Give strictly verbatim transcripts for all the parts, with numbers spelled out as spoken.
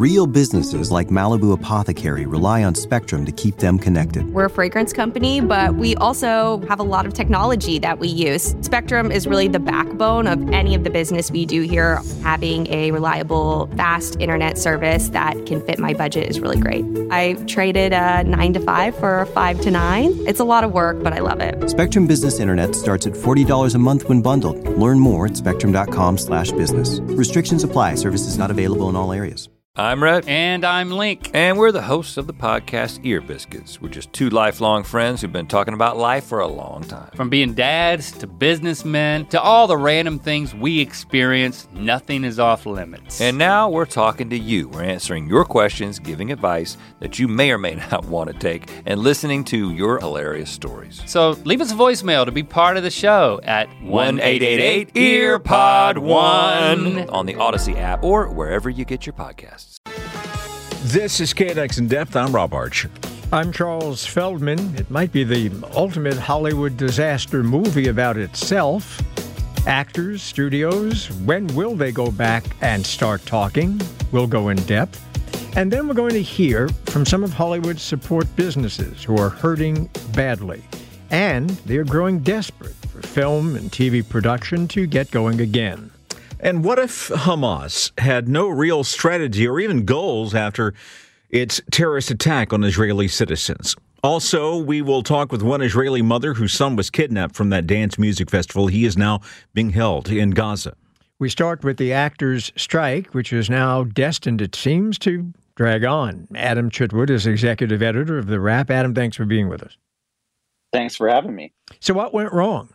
Real businesses like Malibu Apothecary rely on Spectrum to keep them connected. We're a fragrance company, but we also have a lot of technology that we use. Spectrum is really the backbone of any of the business we do here. Having a reliable, fast internet service that can fit my budget is really great. I traded a nine to five for a five to nine. It's a lot of work, but I love it. Spectrum Business Internet starts at forty dollars a month when bundled. Learn more at spectrum.com slash business. Restrictions apply. Services not available in all areas. I'm Rhett. And I'm Link. And we're the hosts of the podcast Ear Biscuits. We're just two lifelong friends who've been talking about life for a long time. From being dads to businessmen to all the random things we experience, nothing is off limits. And now we're talking to you. We're answering your questions, giving advice that you may or may not want to take, and listening to your hilarious stories. So leave us a voicemail to be part of the show at one eight eight eight E A R P O D one on the Odyssey app or wherever you get your podcasts. This is K N X In Depth. I'm Rob Archer. I'm Charles Feldman. It might be the ultimate Hollywood disaster movie about itself. Actors, studios, when will they go back and start talking? We'll go in depth. And then we're going to hear from some of Hollywood's support businesses who are hurting badly. And they're growing desperate for film and T V production to get going again. And what if Hamas had no real strategy or even goals after its terrorist attack on Israeli citizens? Also, we will talk with one Israeli mother whose son was kidnapped from that dance music festival. He is now being held in Gaza. We start with the actors' strike, which is now destined, it seems, to drag on. Adam Chitwood is executive editor of The Wrap. Adam, thanks for being with us. Thanks for having me. So what went wrong?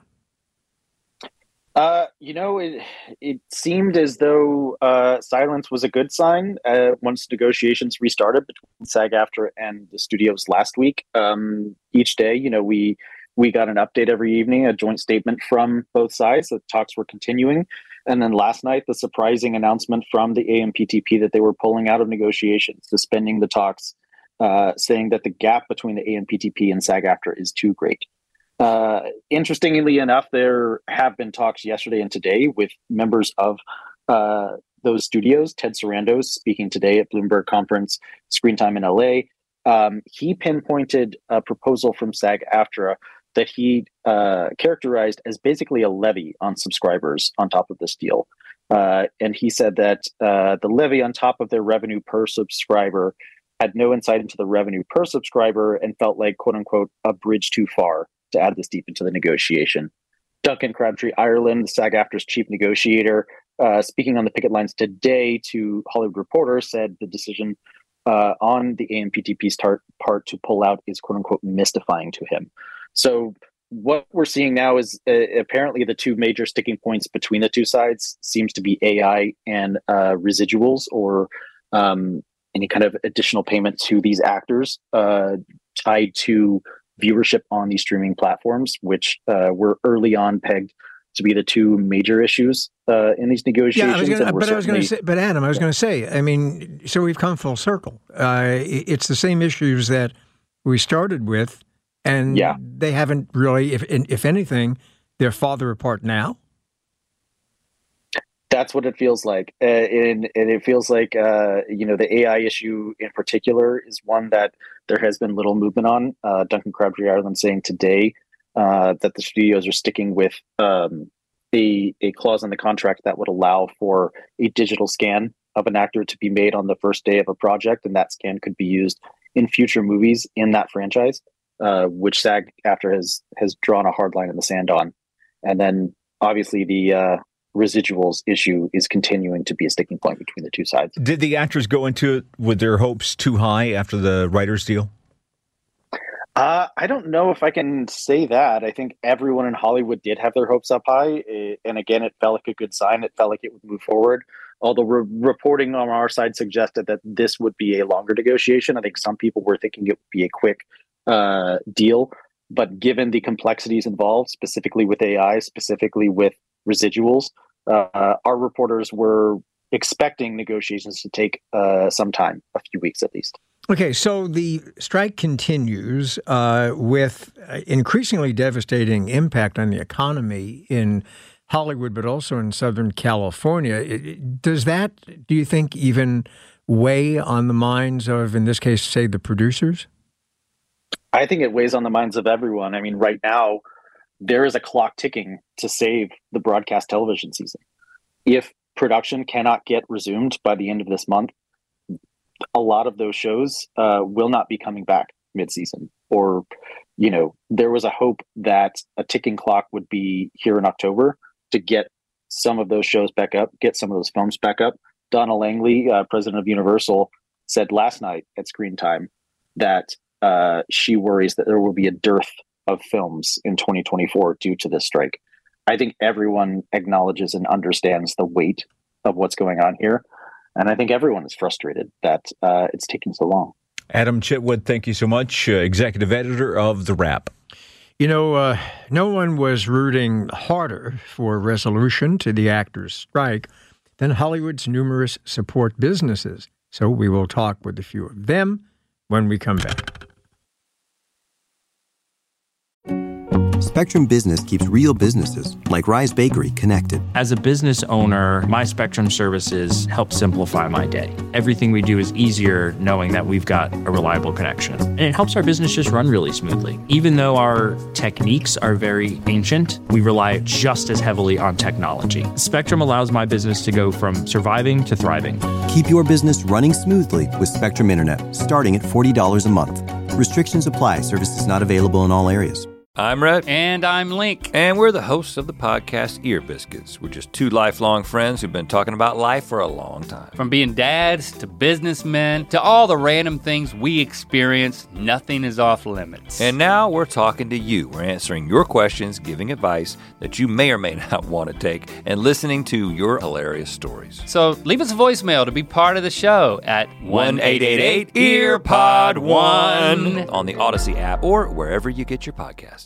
Uh, you know, it it seemed as though uh, silence was a good sign uh, once negotiations restarted between SAG-AFTRA and the studios last week. Um, each day, you know, we we got an update every evening, a joint statement from both sides that talks were continuing. And then last night, the surprising announcement from the A M P T P that they were pulling out of negotiations, suspending the talks, uh, saying that the gap between the A M P T P and SAG-AFTRA is too great. Uh, interestingly enough, there have been talks yesterday and today with members of uh, those studios. Ted Sarandos speaking today at Bloomberg Conference, Screen Time in L A. Um, he pinpointed a proposal from SAG-AFTRA that he uh, characterized as basically a levy on subscribers on top of this deal. Uh, and he said that uh, the levy on top of their revenue per subscriber had no insight into the revenue per subscriber and felt like, quote unquote, a bridge too far to add this deep into the negotiation. Duncan Crabtree Ireland, SAG-AFTRA's chief negotiator, uh, speaking on the picket lines today to Hollywood Reporter, said the decision uh, on the A M P T P's tar- part to pull out is, quote unquote, mystifying to him. So what we're seeing now is uh, apparently the two major sticking points between the two sides seems to be A I and uh, residuals or um, any kind of additional payment to these actors uh, tied to viewership on these streaming platforms, which uh, were early on pegged to be the two major issues uh, in these negotiations. Yeah, I was gonna, but I was going to say, but Adam, I was yeah. going to say, I mean, so we've come full circle. Uh, it's the same issues that we started with, and yeah. they haven't really, if if anything, they're farther apart now. That's what it feels like. Uh, and, and it feels like, uh, you know, the A I issue in particular is one that there has been little movement on. Uh, Duncan Crabtree Ireland saying today uh, that the studios are sticking with um, a, a clause in the contract that would allow for a digital scan of an actor to be made on the first day of a project. And that scan could be used in future movies in that franchise, uh, which SAG-AFTRA has, has drawn a hard line in the sand on. And then obviously the... Uh, residuals issue is continuing to be a sticking point between the two sides. Did the actors go into it with their hopes too high after the writers' deal? Uh, I don't know if I can say that. I think everyone in Hollywood did have their hopes up high. And again, it felt like a good sign. It felt like it would move forward. Although re- reporting on our side suggested that this would be a longer negotiation. I think some people were thinking it would be a quick uh, deal. But given the complexities involved, specifically with A I, specifically with residuals, uh, our reporters were expecting negotiations to take uh, some time, a few weeks at least. Okay, so the strike continues uh, with increasingly devastating impact on the economy in Hollywood, but also in Southern California. Does that, do you think, even weigh on the minds of, in this case, say, the producers? I think it weighs on the minds of everyone. I mean, right now, there is a clock ticking to save the broadcast television season. If production cannot get resumed by the end of this month, a lot of those shows uh, will not be coming back mid-season. Or, you know, there was a hope that a ticking clock would be here in October to get some of those shows back up, get some of those films back up. Donna Langley, uh, president of Universal, said last night at Screen Time that uh, she worries that there will be a dearth of films in twenty twenty-four due to this strike. I think everyone acknowledges and understands the weight of what's going on here. And I think everyone is frustrated that uh, it's taking so long. Adam Chitwood, thank you so much, uh, executive editor of The Wrap. You know, uh, no one was rooting harder for a resolution to the actors' strike than Hollywood's numerous support businesses. So we will talk with a few of them when we come back. Spectrum Business keeps real businesses, like Rise Bakery, connected. As a business owner, my Spectrum services help simplify my day. Everything we do is easier knowing that we've got a reliable connection. And it helps our business just run really smoothly. Even though our techniques are very ancient, we rely just as heavily on technology. Spectrum allows my business to go from surviving to thriving. Keep your business running smoothly with Spectrum Internet, starting at forty dollars a month. Restrictions apply. Services not available in all areas. I'm Rhett. And I'm Link. And we're the hosts of the podcast Ear Biscuits. We're just two lifelong friends who've been talking about life for a long time. From being dads to businessmen to all the random things we experience, nothing is off limits. And now we're talking to you. We're answering your questions, giving advice that you may or may not want to take, and listening to your hilarious stories. So leave us a voicemail to be part of the show at one eight eight eight E A R P O D one on the Odyssey app or wherever you get your podcasts.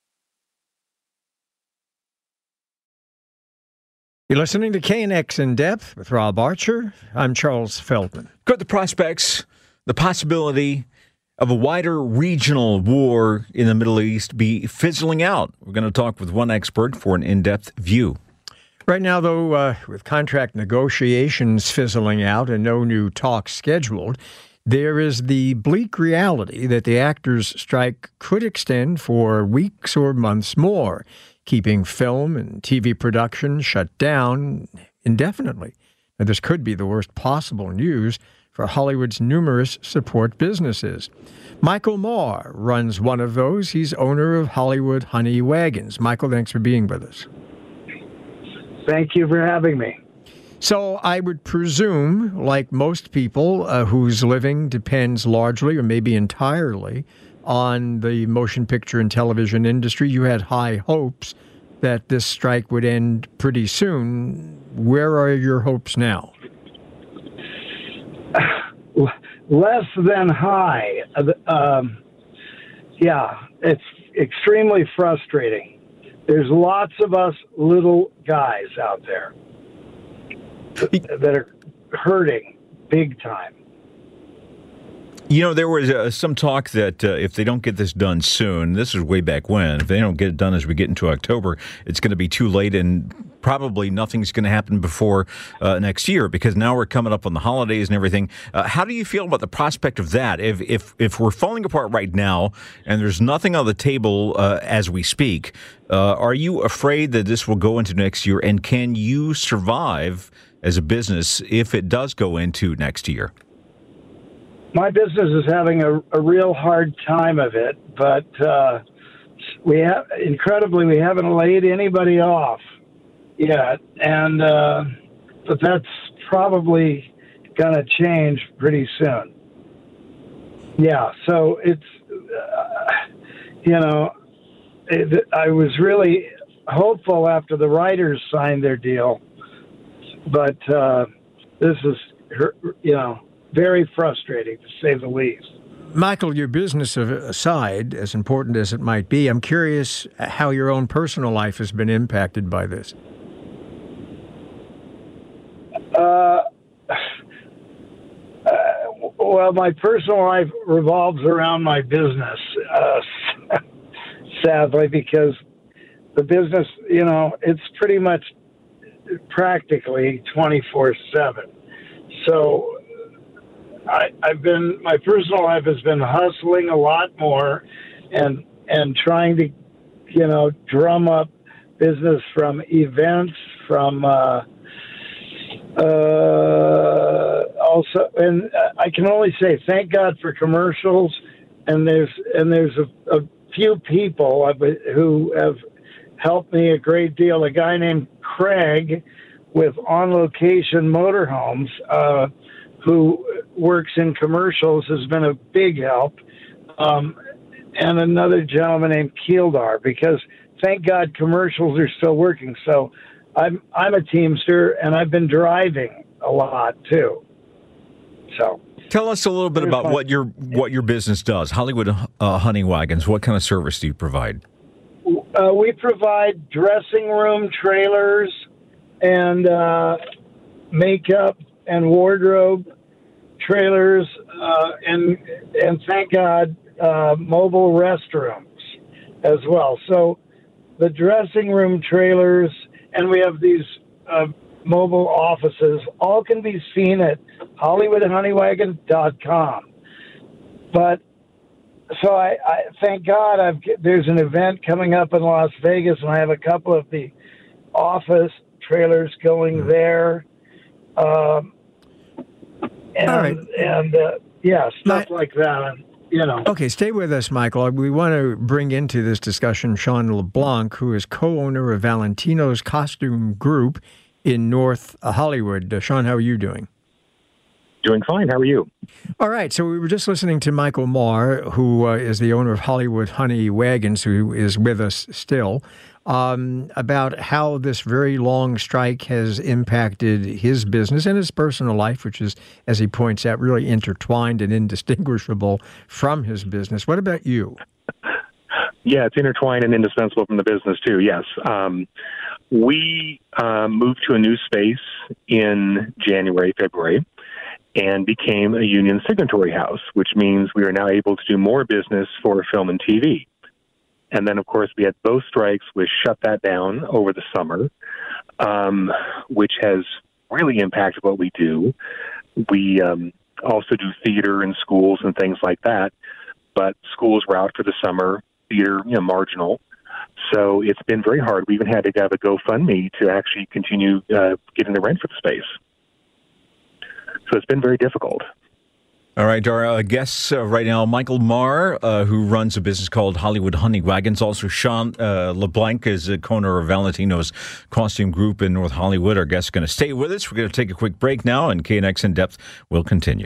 You're listening to K N X In Depth with Rob Archer. I'm Charles Feldman. Could the prospects, the possibility of a wider regional war in the Middle East be fizzling out? We're going to talk with one expert for an in-depth view. Right now, though, uh, with contract negotiations fizzling out and no new talks scheduled, there is the bleak reality that the actors' strike could extend for weeks or months more, keeping film and T V production shut down indefinitely. Now, this could be the worst possible news for Hollywood's numerous support businesses. Michael Marr runs one of those. He's owner of Hollywood Honey Wagons. Michael, thanks for being with us. Thank you for having me. So I would presume, like most people uh, whose living depends largely or maybe entirely on the motion picture and television industry, you had high hopes that this strike would end pretty soon. Where are your hopes now? Less than high. Um, yeah, it's extremely frustrating. There's lots of us little guys out there that are hurting big time. You know, there was uh, some talk that uh, if they don't get this done soon, this is way back when, if they don't get it done as we get into October, it's going to be too late and probably nothing's going to happen before uh, next year, because now we're coming up on the holidays and everything. Uh, how do you feel about the prospect of that? If if if we're falling apart right now and there's nothing on the table uh, as we speak, uh, are you afraid that this will go into next year? And can you survive as a business if it does go into next year? My business is having a, a real hard time of it, but uh, we have, incredibly, we haven't laid anybody off yet, and uh, but that's probably going to change pretty soon. Yeah, so it's, uh, you know, it, I was really hopeful after the writers signed their deal, but uh, this is, you know, very frustrating, to say the least. Michael, your business aside, as important as it might be, I'm curious how your own personal life has been impacted by this. Uh, uh, well, my personal life revolves around my business, uh, sadly, because the business, you know, it's pretty much practically twenty-four seven. So I, I've been my personal life has been hustling a lot more, and and trying to, you know, drum up business from events, from uh, uh, also, and I can only say thank God for commercials, and there's and there's a, a few people who have helped me a great deal. A guy named Craig with On Location Motorhomes, uh, who works in commercials, has been a big help. Um, and another gentleman named Keeldar, because thank God commercials are still working. So I'm I'm a Teamster, and I've been driving a lot too. So tell us a little bit about what your what your business does. Hollywood uh, Honey Wagons. What kind of service do you provide? Uh, we provide dressing room trailers and uh, makeup and wardrobe trailers, uh, and and thank God, uh, mobile restrooms as well. So the dressing room trailers, and we have these uh, mobile offices, all can be seen at Hollywood Honey Wagon dot com. But so I, I thank God I've there's an event coming up in Las Vegas, and I have a couple of the office trailers going there. Um, and, All right. and uh, yeah, stuff My, like that. And, you know. Okay, stay with us, Michael. We want to bring into this discussion Sean LeBlanc, who is co-owner of Valentino's Costume Group in North Hollywood. Uh, Sean, how are you doing? Doing fine. How are you? All right. So we were just listening to Michael Marr, who uh, is the owner of Hollywood Honey Wagons, who is with us still, um, about how this very long strike has impacted his business and his personal life, which is, as he points out, really intertwined and indistinguishable from his business. What about you? Yeah, it's intertwined and indispensable from the business, too, yes. Um, we uh, moved to a new space in January, February, and became a union signatory house, which means we are now able to do more business for film and T V. And then, of course, we had both strikes, which shut that down over the summer, um, which has really impacted what we do. We um, also do theater in schools and things like that, but schools were out for the summer, theater, you know, marginal. So it's been very hard. We even had to have a GoFundMe to actually continue uh, getting the rent for the space. So it's been very difficult. All right, our uh, guests uh, right now, Michael Marr, uh, who runs a business called Hollywood Honey Wagons. Also, Sean uh, LeBlanc is a co-owner of Valentino's Costume Group in North Hollywood. Our guests are going to stay with us. We're going to take a quick break now, and K N X In Depth will continue.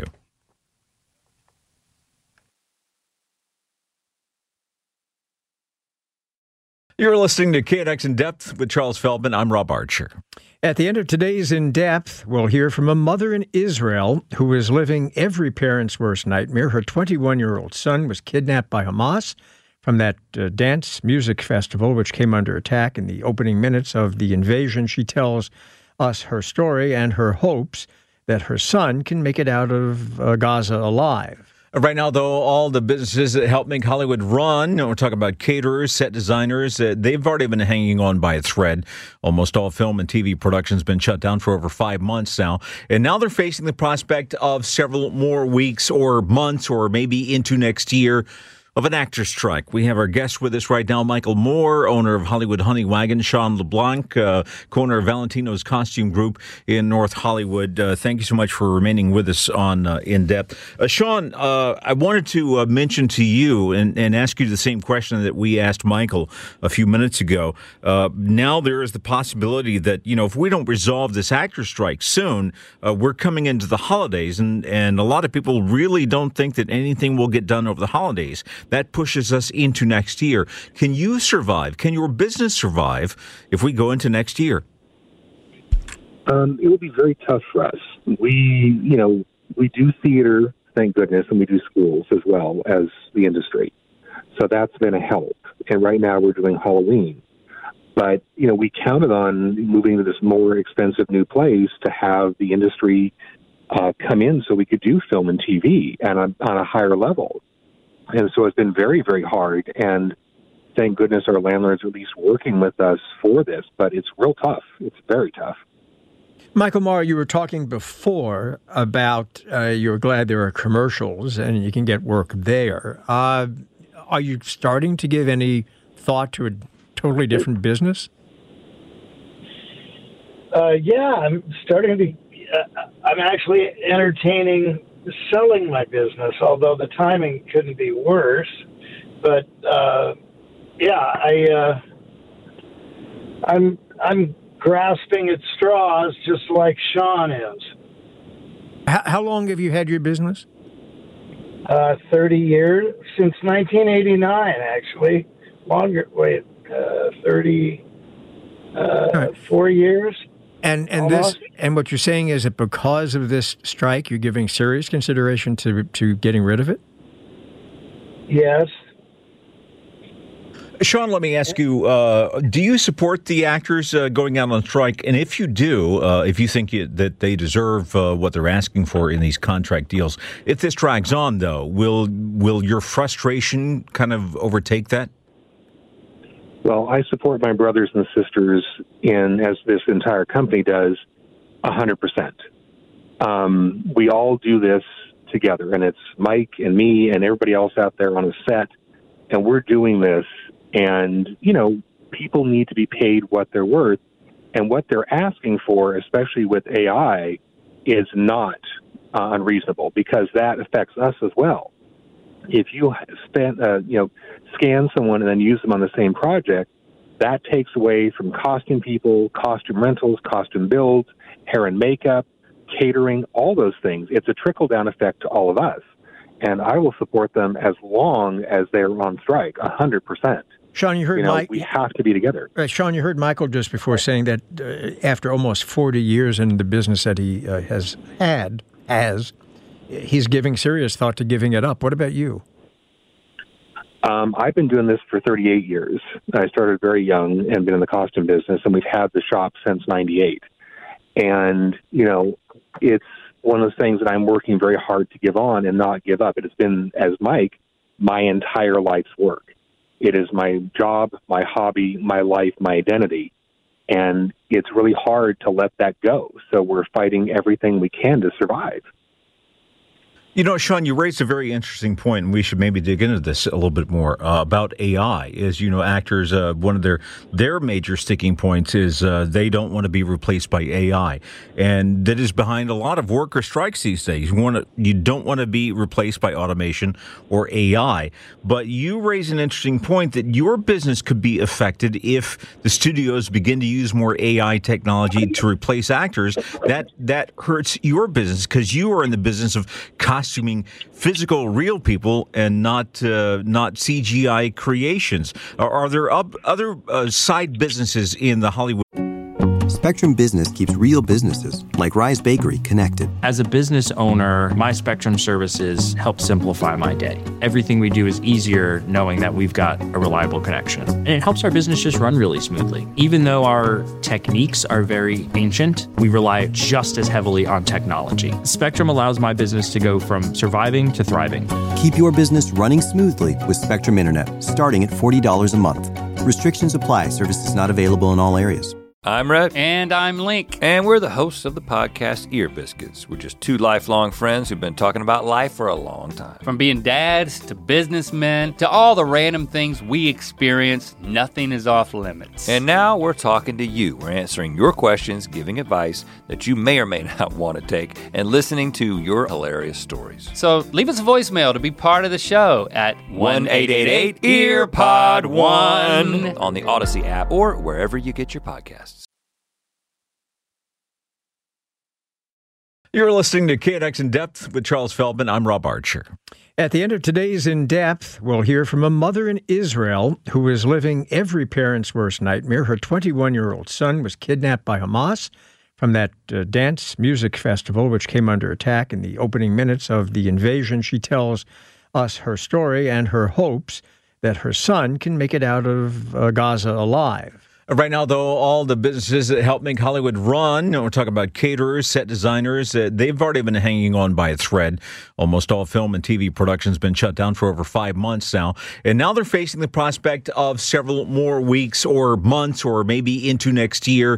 You're listening to K N X In Depth with Charles Feldman. I'm Rob Archer. At the end of today's In Depth, we'll hear from a mother in Israel who is living every parent's worst nightmare. Her twenty-one-year-old son was kidnapped by Hamas from that uh, dance music festival, which came under attack in the opening minutes of the invasion. She tells us her story and her hopes that her son can make it out of uh, Gaza alive. Right now, though, all the businesses that help make Hollywood run, you know, we're talking about caterers, set designers, uh, they've already been hanging on by a thread. Almost all film and T V production's been shut down for over five months now. And now they're facing the prospect of several more weeks or months or maybe into next year of an actor's strike. We have our guest with us right now, Michael Marr, owner of Hollywood Honey Wagon, Sean LeBlanc, uh, co-owner of Valentino's Costume Group in North Hollywood. Uh, thank you so much for remaining with us on uh, In Depth. Uh, Sean, uh, I wanted to uh, mention to you and, and ask you the same question that we asked Michael a few minutes ago. Uh, now there is the possibility that, you know, if we don't resolve this actor's strike soon, uh, we're coming into the holidays, and, and a lot of people really don't think that anything will get done over the holidays. That pushes us into next year. Can you survive? Can your business survive if we go into next year? Um, it will be very tough for us. We, you know, we do theater, thank goodness, and we do schools as well as the industry. So that's been a help. And right now we're doing Halloween. But, you know, we counted on moving to this more expensive new place to have the industry uh, come in so we could do film and T V and on, on a higher level. And so it's been very, very hard. And thank goodness our landlords are at least working with us for this. But it's real tough. It's very tough. Michael Maher, you were talking before about uh, you're glad there are commercials and you can get work there. Uh, are you starting to give any thought to a totally different business? Uh, yeah, I'm starting to. Uh, I'm actually entertaining selling my business, although the timing couldn't be worse. But uh, yeah, I uh, I'm I'm grasping at straws just like Sean is. How, how long have you had your business? Uh, Thirty years, since nineteen eighty-nine, actually. Longer. Wait, uh, thirty. Uh, right. Four years. And and Almost. this and what you're saying is that because of this strike, you're giving serious consideration to to getting rid of it? Yes. Sean, let me ask you, uh, do you support the actors uh, going out on strike? And if you do, uh, if you think you, that they deserve uh, what they're asking for in these contract deals, if this drags on, though, will will your frustration kind of overtake that? Well, I support my brothers and sisters in, as this entire company does, one hundred percent. Um, we all do this together, and it's Mike and me and everybody else out there on the set, and we're doing this, and, you know, people need to be paid what they're worth, and what they're asking for, especially with A I, is not uh, unreasonable, because that affects us as well. If you spend, uh, you know, scan someone and then use them on the same project, that takes away from costume people, costume rentals, costume builds, hair and makeup, catering, all those things. It's a trickle-down effect to all of us. And I will support them as long as they're on strike, one hundred percent. Sean, you heard you know, Mike. We have to be together. Uh, Sean, you heard Michael just before saying that uh, after almost forty years in the business that he uh, has had, has, he's giving serious thought to giving it up. What about you? Um, I've been doing this for thirty-eight years. I started very young and been in the costume business, and we've had the shop since ninety-eight. And, you know, it's one of those things that I'm working very hard to give on and not give up. It has been, as Mike, my entire life's work. It is my job, my hobby, my life, my identity. And it's really hard to let that go. So we're fighting everything we can to survive. You know, Sean, you raised a very interesting point, and we should maybe dig into this a little bit more uh, about A I. Is, you know, actors, uh, one of their their major sticking points is uh, they don't want to be replaced by A I, and that is behind a lot of worker strikes these days. You want to, you don't want to be replaced by automation or A I. But you raise an interesting point that your business could be affected if the studios begin to use more A I technology to replace actors. That that hurts your business because you are in the business of costume. Costuming physical, real people and not uh, not C G I creations. Are, are there up, other uh, side businesses in the Hollywood? Spectrum Business keeps real businesses, like Rise Bakery, connected. As a business owner, my Spectrum services help simplify my day. Everything we do is easier knowing that we've got a reliable connection. And it helps our business just run really smoothly. Even though our techniques are very ancient, we rely just as heavily on technology. Spectrum allows my business to go from surviving to thriving. Keep your business running smoothly with Spectrum Internet, starting at forty dollars a month. Restrictions apply. Services not available in all areas. I'm Rhett. And I'm Link. And we're the hosts of the podcast Ear Biscuits. We're just two lifelong friends who've been talking about life for a long time. From being dads to businessmen to all the random things we experience, nothing is off limits. And now we're talking to you. We're answering your questions, giving advice that you may or may not want to take, and listening to your hilarious stories. So leave us a voicemail to be part of the show at one eight eight eight E A R P O D one on the Odyssey app or wherever you get your podcasts. You're listening to K N X In Depth with Charles Feldman. I'm Rob Archer. At the end of today's In Depth, we'll hear from a mother in Israel who is living every parent's worst nightmare. Her twenty-one-year-old son was kidnapped by Hamas from that uh, dance music festival, which came under attack in the opening minutes of the invasion. She tells us her story and her hopes that her son can make it out of uh, Gaza alive. Right now, though, all the businesses that help make Hollywood run, we're talking about caterers, set designers, uh, they've already been hanging on by a thread. Almost all film and T V production has been shut down for over five months now. And now they're facing the prospect of several more weeks or months or maybe into next year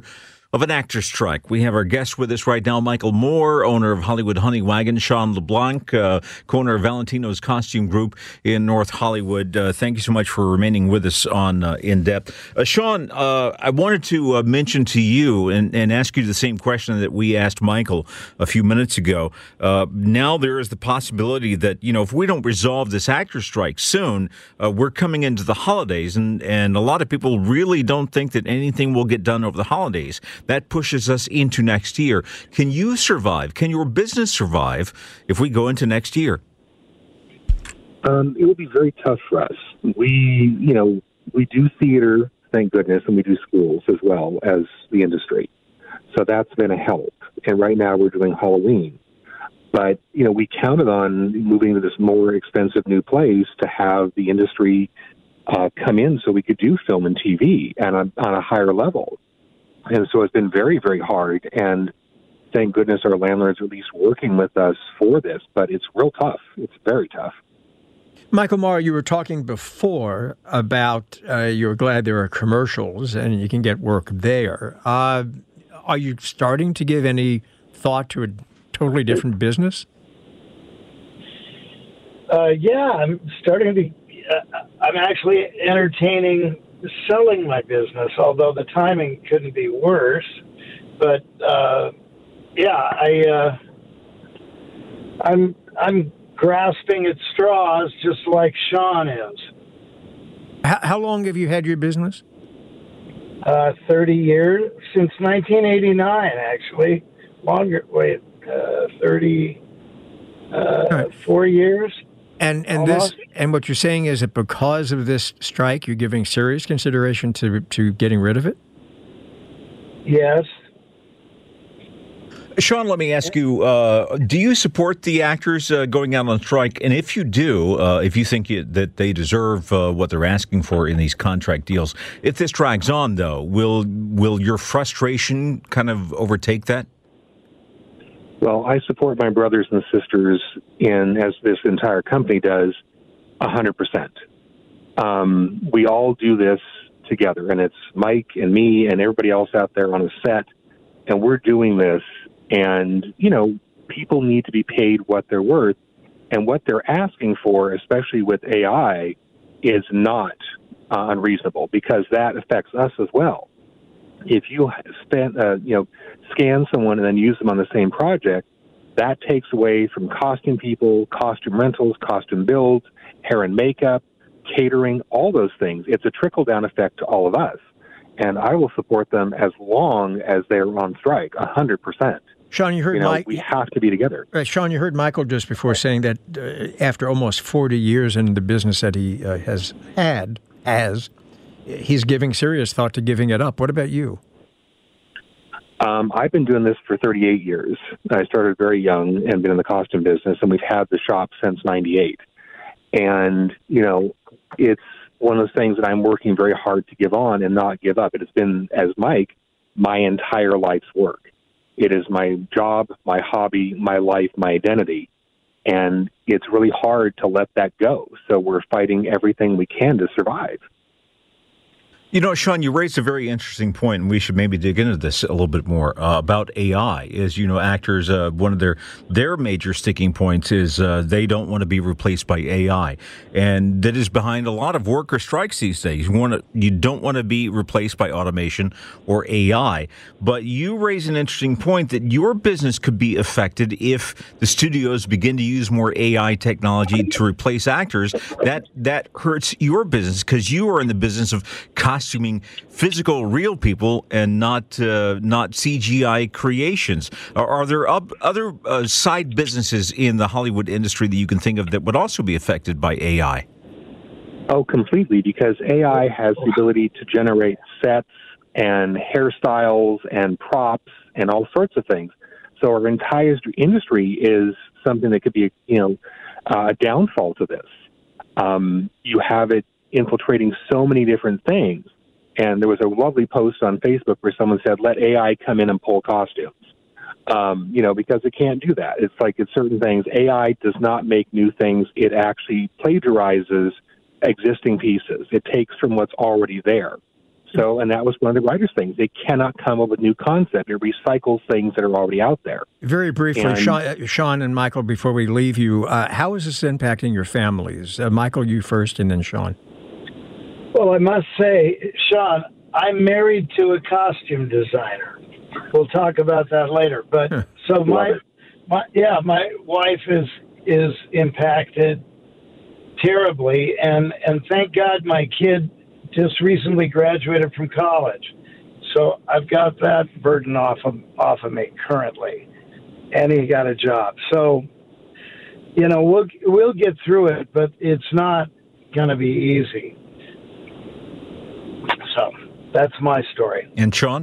of an actor strike. We have our guest with us right now, Michael Moore, owner of Hollywood Honey Wagon, Sean LeBlanc, uh, co-owner of Valentino's Costume Group in North Hollywood. Uh, thank you so much for remaining with us on uh, In Depth. Uh, Sean, uh, I wanted to uh, mention to you and, and ask you the same question that we asked Michael a few minutes ago. Uh, now there is the possibility that, you know, if we don't resolve this actor strike soon, uh, we're coming into the holidays, and, and a lot of people really don't think that anything will get done over the holidays. That pushes us into next year. Can you survive? Can your business survive if we go into next year? Um, it will be very tough for us. We, you know, we do theater, thank goodness, and we do schools as well as the industry. So that's been a help. And right now we're doing Halloween. But, you know, we counted on moving to this more expensive new place to have the industry uh, come in so we could do film and T V and on, on a higher level. And so it's been very, very hard. And thank goodness our landlords are at least working with us for this. But it's real tough. It's very tough. Michael Moore, you were talking before about uh, you're glad there are commercials and you can get work there. Uh, are you starting to give any thought to a totally different business? Uh, yeah, I'm starting to. Uh, I'm actually entertaining selling my business, although the timing couldn't be worse. But uh, yeah, I uh, I'm I'm grasping at straws just like Sean is. How, how long have you had your business? Uh, thirty years, since nineteen eighty-nine, actually. Longer. Wait, uh, thirty, uh, right. four years. And and almost. this and what you're saying is that because of this strike, you're giving serious consideration to to getting rid of it? Yes. Sean, let me ask you, uh, do you support the actors uh, going out on strike? And if you do, uh, if you think it, that they deserve uh, what they're asking for in these contract deals, if this drags on, though, will will your frustration kind of overtake that? Well, I support my brothers and sisters in, as this entire company does, one hundred percent. Um, we all do this together, and it's Mike and me and everybody else out there on the set, and we're doing this. And, you know, people need to be paid what they're worth, and what they're asking for, especially with A I, is not uh, unreasonable, because that affects us as well. If you spend, uh, you know, scan someone and then use them on the same project, that takes away from costume people, costume rentals, costume builds, hair and makeup, catering, all those things. It's a trickle-down effect to all of us. And I will support them as long as they're on strike, one hundred percent. Sean, you heard you know, Mike. We have to be together. Uh, Sean, you heard Michael just before saying that uh, after almost forty years in the business that he uh, has had, has, he's giving serious thought to giving it up. What about you? Um, I've been doing this for thirty-eight years. I started very young and been in the costume business, and we've had the shop since ninety-eight. And, you know, it's one of those things that I'm working very hard to give on and not give up. It has been, as Mike, my entire life's work. It is my job, my hobby, my life, my identity. And it's really hard to let that go. So we're fighting everything we can to survive. You know, Sean, you raised a very interesting point, and we should maybe dig into this a little bit more uh, about A I. Is, you know, actors, uh, one of their their major sticking points is uh, they don't want to be replaced by A I, and that is behind a lot of worker strikes these days. You want to, you don't want to be replaced by automation or A I. But you raise an interesting point that your business could be affected if the studios begin to use more A I technology to replace actors. That that hurts your business, because you are in the business of costuming physical, real people and not uh, not C G I creations. Are, are there up, other uh, side businesses in the Hollywood industry that you can think of that would also be affected by A I? Oh, completely, because A I has the ability to generate sets and hairstyles and props and all sorts of things. So our entire industry is something that could be, you know, uh, a downfall to this. Um, you have it infiltrating so many different things. And there was a lovely post on Facebook where someone said, let A I come in and pull costumes. Um, you know, because it can't do that. It's like it's certain things. A I does not make new things. It actually plagiarizes existing pieces. It takes from what's already there. So, and that was one of the writers' things. They cannot come up with new concept. It recycles things that are already out there. Very briefly, And- Sean, Sean and Michael, before we leave you, uh, how is this impacting your families? Uh, Michael, you first, and then Sean. Well, I must say, Sean, I'm married to a costume designer. We'll talk about that later. But so my, my, yeah, my wife is is impacted terribly, and and thank God my kid just recently graduated from college, so I've got that burden off of off of me currently, and he got a job. So, you know, we'll we'll get through it, but it's not going to be easy. So that's my story. And Sean?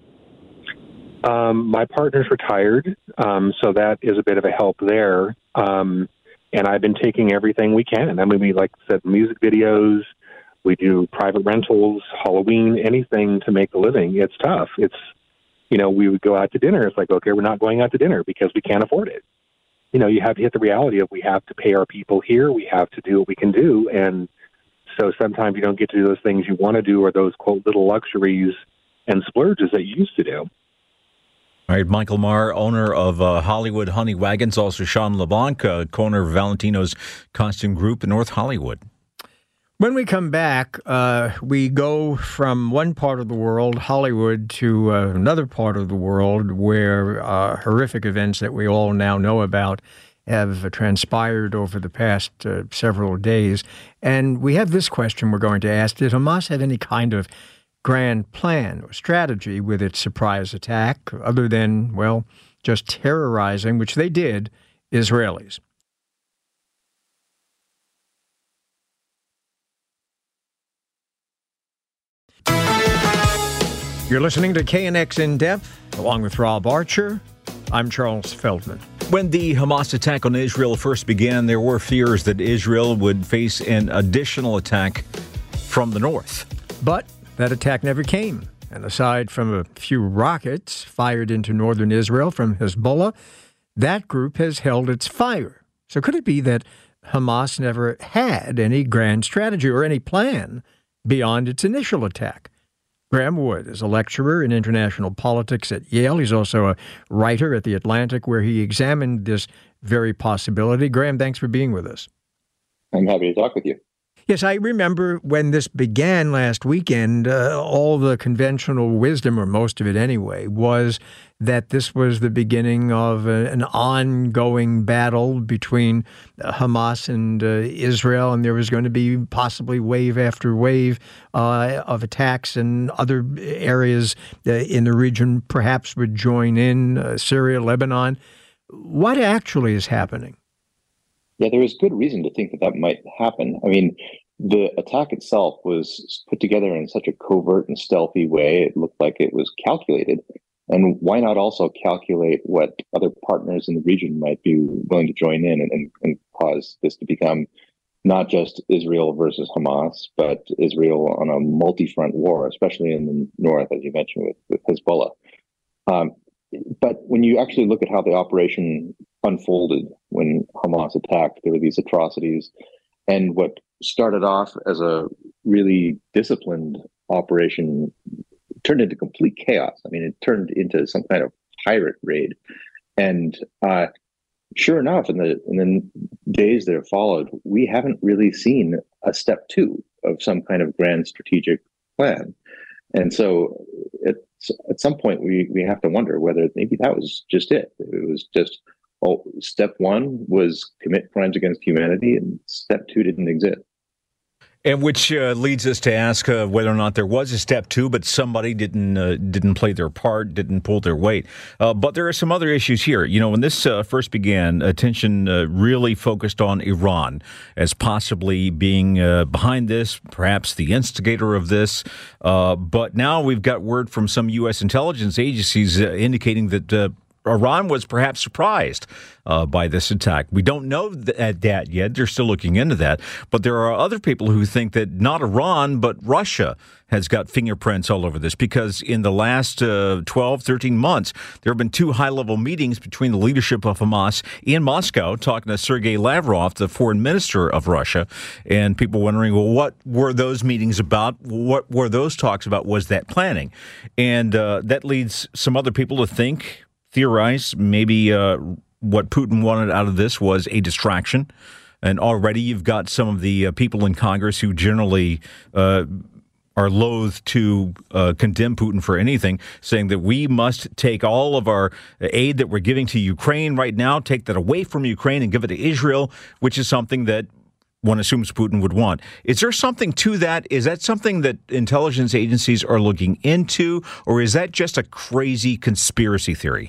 Um, my partner's retired, um, so that is a bit of a help there. Um, and I've been taking everything we can. I mean, we, like I said, music videos, we do private rentals, Halloween, anything to make a living. It's tough. It's, you know, we would go out to dinner. It's like, okay, we're not going out to dinner because we can't afford it. You know, you have to hit the reality of we have to pay our people here. We have to do what we can do. And so sometimes you don't get to do those things you want to do or those, quote, little luxuries and splurges that you used to do. All right, Michael Marr, owner of uh, Hollywood Honey Wagons, also Sean LeBlanc, uh, co-owner of Valentino's Costume Group in North Hollywood. When we come back, uh, we go from one part of the world, Hollywood, to uh, another part of the world where uh, horrific events that we all now know about have transpired over the past uh, several days. And we have this question we're going to ask. Did Hamas have any kind of grand plan or strategy with its surprise attack other than, well, just terrorizing, which they did, Israelis? You're listening to K N X In Depth, along with Rob Archer. I'm Charles Feldman. When the Hamas attack on Israel first began, there were fears that Israel would face an additional attack from the north. But that attack never came. And aside from a few rockets fired into northern Israel from Hezbollah, that group has held its fire. So could it be that Hamas never had any grand strategy or any plan beyond its initial attack? Graham Wood is a lecturer in international politics at Yale. He's also a writer at The Atlantic, where he examined this very possibility. Graham, thanks for being with us. I'm happy to talk with you. Yes, I remember when this began last weekend, uh, all the conventional wisdom, or most of it anyway, was that this was the beginning of a, an ongoing battle between Hamas and uh, Israel, and there was going to be possibly wave after wave uh, of attacks, and other areas uh, in the region perhaps would join in, uh, Syria, Lebanon. What actually is happening? Yeah, there is good reason to think that that might happen. I mean, the attack itself was put together in such a covert and stealthy way. It looked like it was calculated. And why not also calculate what other partners in the region might be willing to join in and, and, and cause this to become not just Israel versus Hamas, but Israel on a multi-front war, especially in the north, as you mentioned, with, with Hezbollah. Um, But when you actually look at how the operation unfolded when Hamas attacked, there were these atrocities. And what started off as a really disciplined operation turned into complete chaos. I mean, it turned into some kind of pirate raid. And uh, sure enough, in the in the days that have followed, we haven't really seen a step two of some kind of grand strategic plan. And so at, at some point, we, we have to wonder whether maybe that was just it. It was just, oh, step one was commit crimes against humanity, and step two didn't exist. And which uh, leads us to ask uh, whether or not there was a step two, but somebody didn't uh, didn't play their part, didn't pull their weight. Uh, but there are some other issues here. You know, when this uh, first began, attention uh, really focused on Iran as possibly being uh, behind this, perhaps the instigator of this. Uh, but now we've got word from some U S intelligence agencies uh, indicating that uh, Iran was perhaps surprised uh, by this attack. We don't know th- that yet. They're still looking into that. But there are other people who think that not Iran, but Russia has got fingerprints all over this, because in the last uh, twelve, thirteen months, there have been two high-level meetings between the leadership of Hamas in Moscow, talking to Sergei Lavrov, the foreign minister of Russia, and people wondering, well, what were those meetings about? What were those talks about? Was that planning? And uh, that leads some other people to think, theorize, maybe uh, what Putin wanted out of this was a distraction. And already you've got some of the uh, people in Congress who generally uh, are loath to uh, condemn Putin for anything, saying that we must take all of our aid that we're giving to Ukraine right now, take that away from Ukraine and give it to Israel, which is something that one assumes Putin would want. Is there something to that? Is that something that intelligence agencies are looking into, or is that just a crazy conspiracy theory?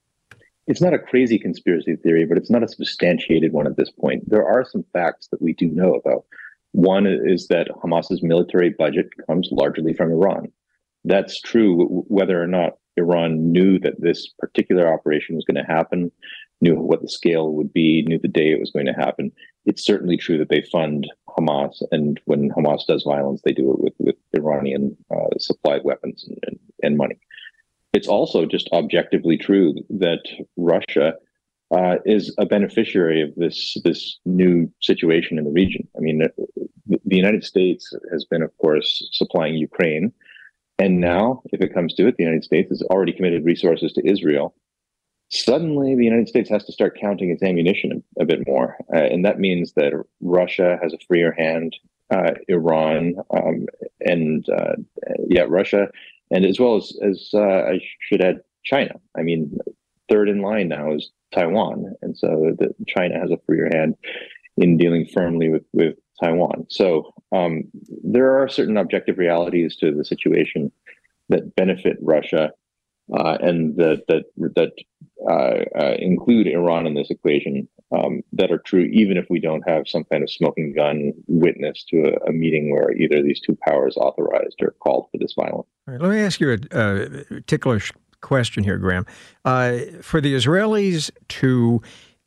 It's not a crazy conspiracy theory, but it's not a substantiated one at this point. There are some facts that we do know about. One is that Hamas's military budget comes largely from Iran. That's true whether or not Iran knew that this particular operation was going to happen, knew what the scale would be, knew the day it was going to happen. It's certainly true that they fund Hamas, and when Hamas does violence, they do it with, with Iranian uh, supplied weapons and, and, and money. It's also just objectively true that Russia uh, is a beneficiary of this this new situation in the region. I mean, the, the United States has been, of course, supplying Ukraine, and now, if it comes to it, the United States has already committed resources to Israel. Suddenly, the United States has to start counting its ammunition a, a bit more, uh, and that means that Russia has a freer hand, uh, Iran, um, and uh, yeah, Russia. And as well as, as uh, I should add, China. I mean, third in line now is Taiwan. And so the, China has a freer hand in dealing firmly with, with Taiwan. So um, there are certain objective realities to the situation that benefit Russia uh, and that that, that uh, uh, include Iran in this equation um, that are true, even if we don't have some kind of smoking gun witness to a, a meeting where either of these two powers authorized or called for this violence. All right, let me ask you a, a ticklish question here, Graham. Uh, for the Israelis to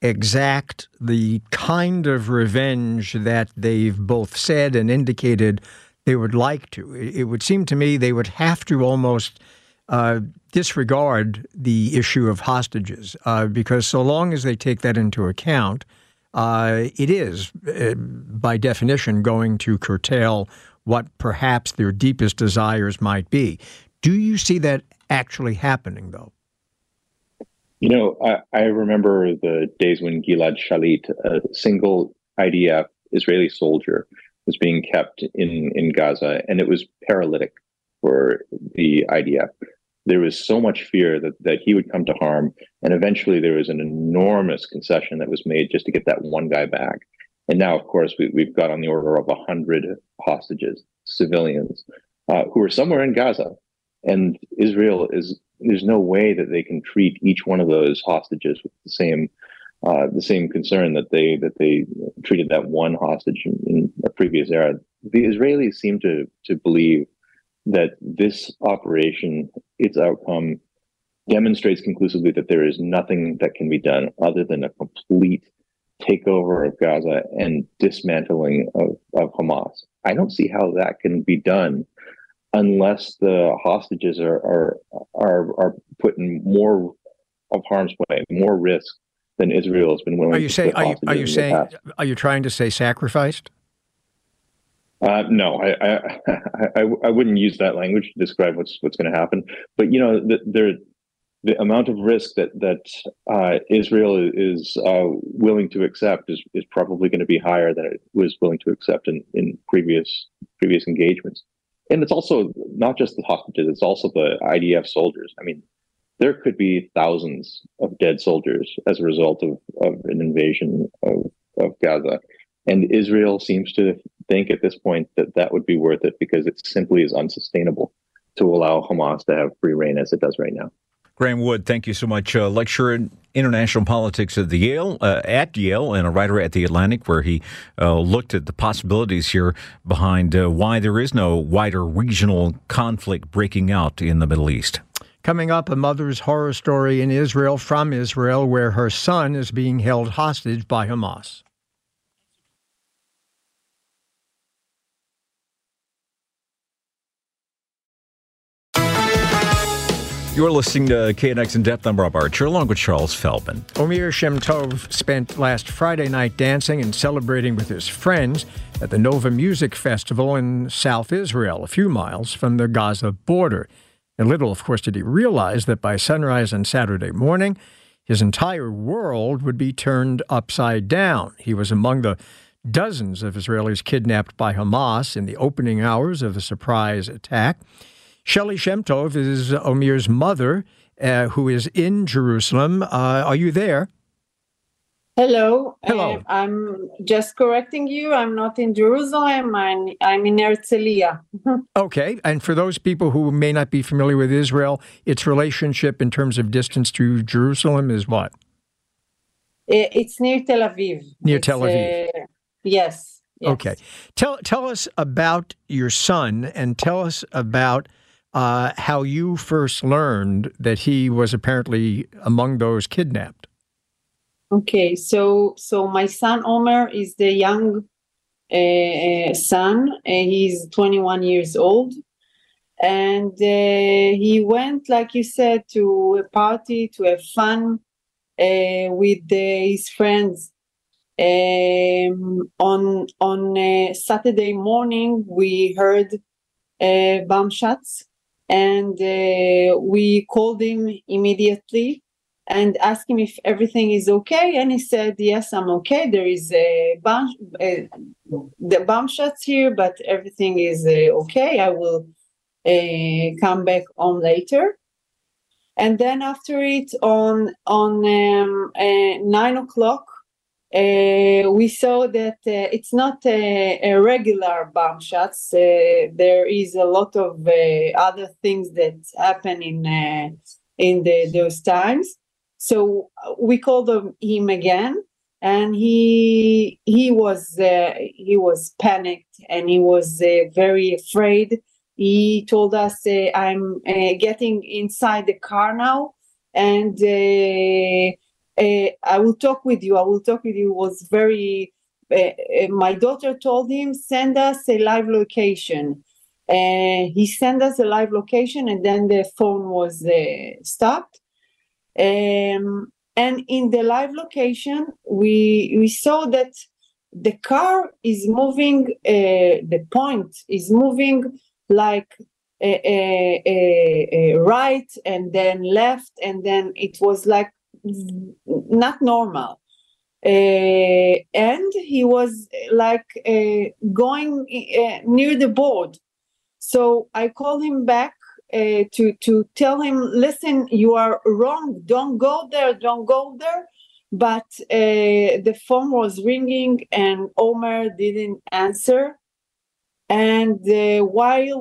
exact the kind of revenge that they've both said and indicated they would like to, it, it would seem to me they would have to almost uh, disregard the issue of hostages, uh, because so long as they take that into account, uh, it is, uh, by definition, going to curtail what perhaps their deepest desires might be. Do you see that actually happening, though? You know, I, I remember the days when Gilad Shalit, a single I D F Israeli soldier, was being kept in, in Gaza, and it was paralytic for the I D F. There was so much fear that, that he would come to harm, and eventually there was an enormous concession that was made just to get that one guy back. And now, of course, we, we've got on the order of one hundred hostages, civilians, uh, who are somewhere in Gaza. And Israel is, there's no way that they can treat each one of those hostages with the same uh, the same concern that they that they treated that one hostage in, in a previous era. The Israelis seem to to believe that this operation, its outcome, demonstrates conclusively that there is nothing that can be done other than a complete takeover of Gaza and dismantling of, of Hamas. I don't see how that can be done unless the hostages are are are, are put in more of harm's way, more risk than Israel has been willing. Are you to saying? put Are you, are you saying? past. Are you trying to say sacrificed? Uh, no, I, I I I wouldn't use that language to describe what's what's going to happen. But you know, the, there the amount of risk that that uh, Israel is uh, willing to accept is is probably going to be higher than it was willing to accept in, in previous previous engagements. And it's also not just the hostages; it's also the I D F soldiers. I mean, there could be thousands of dead soldiers as a result of, of an invasion of, of Gaza. And Israel seems to think at this point that that would be worth it because it simply is unsustainable to allow Hamas to have free reign as it does right now. Graham Wood, thank you so much. Uh, lecturer in international politics at the Yale, uh, at Yale, and a writer at The Atlantic, where he uh, looked at the possibilities here behind uh, why there is no wider regional conflict breaking out in the Middle East. Coming up, a mother's horror story in Israel, from Israel, where her son is being held hostage by Hamas. You're listening to K N X In Depth. I'm Rob Archer, along with Charles Feldman. Omer Shem Tov spent last Friday night dancing and celebrating with his friends at the Nova Music Festival in South Israel, a few miles from the Gaza border. And little, of course, did he realize that by sunrise on Saturday morning, his entire world would be turned upside down. He was among the dozens of Israelis kidnapped by Hamas in the opening hours of the surprise attack. Shelley Shem Tov is Omer's mother, uh, who is in Jerusalem. Uh, are you there? Hello. Hello. Uh, I'm just correcting you. I'm not in Jerusalem. I'm, I'm in Herzliya. Okay. And for those people who may not be familiar with Israel, its relationship in terms of distance to Jerusalem is what? It's near Tel Aviv. Near it's, Tel Aviv. Uh, yes, yes. Okay. Tell, tell us about your son and tell us about Uh, how you first learned that he was apparently among those kidnapped. Okay, so so my son Omer is the young uh, son. Uh, he's twenty-one years old, and uh, he went, like you said, to a party to have fun uh, with uh, his friends. Um, on on uh, Saturday morning, we heard uh, bomb shots. And uh, we called him immediately and asked him if everything is okay. And he said, yes, I'm okay. There is a bomb, uh, the bomb shots here, but everything is uh, okay. I will uh, come back home later. And then after it, on, on um, uh, nine o'clock, Uh, we saw that uh, it's not a, a regular bomb shots. Uh, there is a lot of uh, other things that happen in uh, in the, those times. So we called him again, and he he was uh, he was panicked and he was uh, very afraid. He told us, uh, "I'm uh, getting inside the car now, and." Uh, Uh, I will talk with you. I will talk with you. Was very. Uh, uh, my daughter told him, send us a live location. And uh, he sent us a live location, and then the phone was uh, stopped. Um, and in the live location, we we saw that the car is moving. Uh, the point is moving like a, a, a, a right, and then left, and then it was like. Not normal. Uh, and he was like uh, going uh, near the board. So I called him back uh, to, to tell him, listen, you are wrong. Don't go there. Don't go there. But uh, the phone was ringing and Omer didn't answer. And uh, while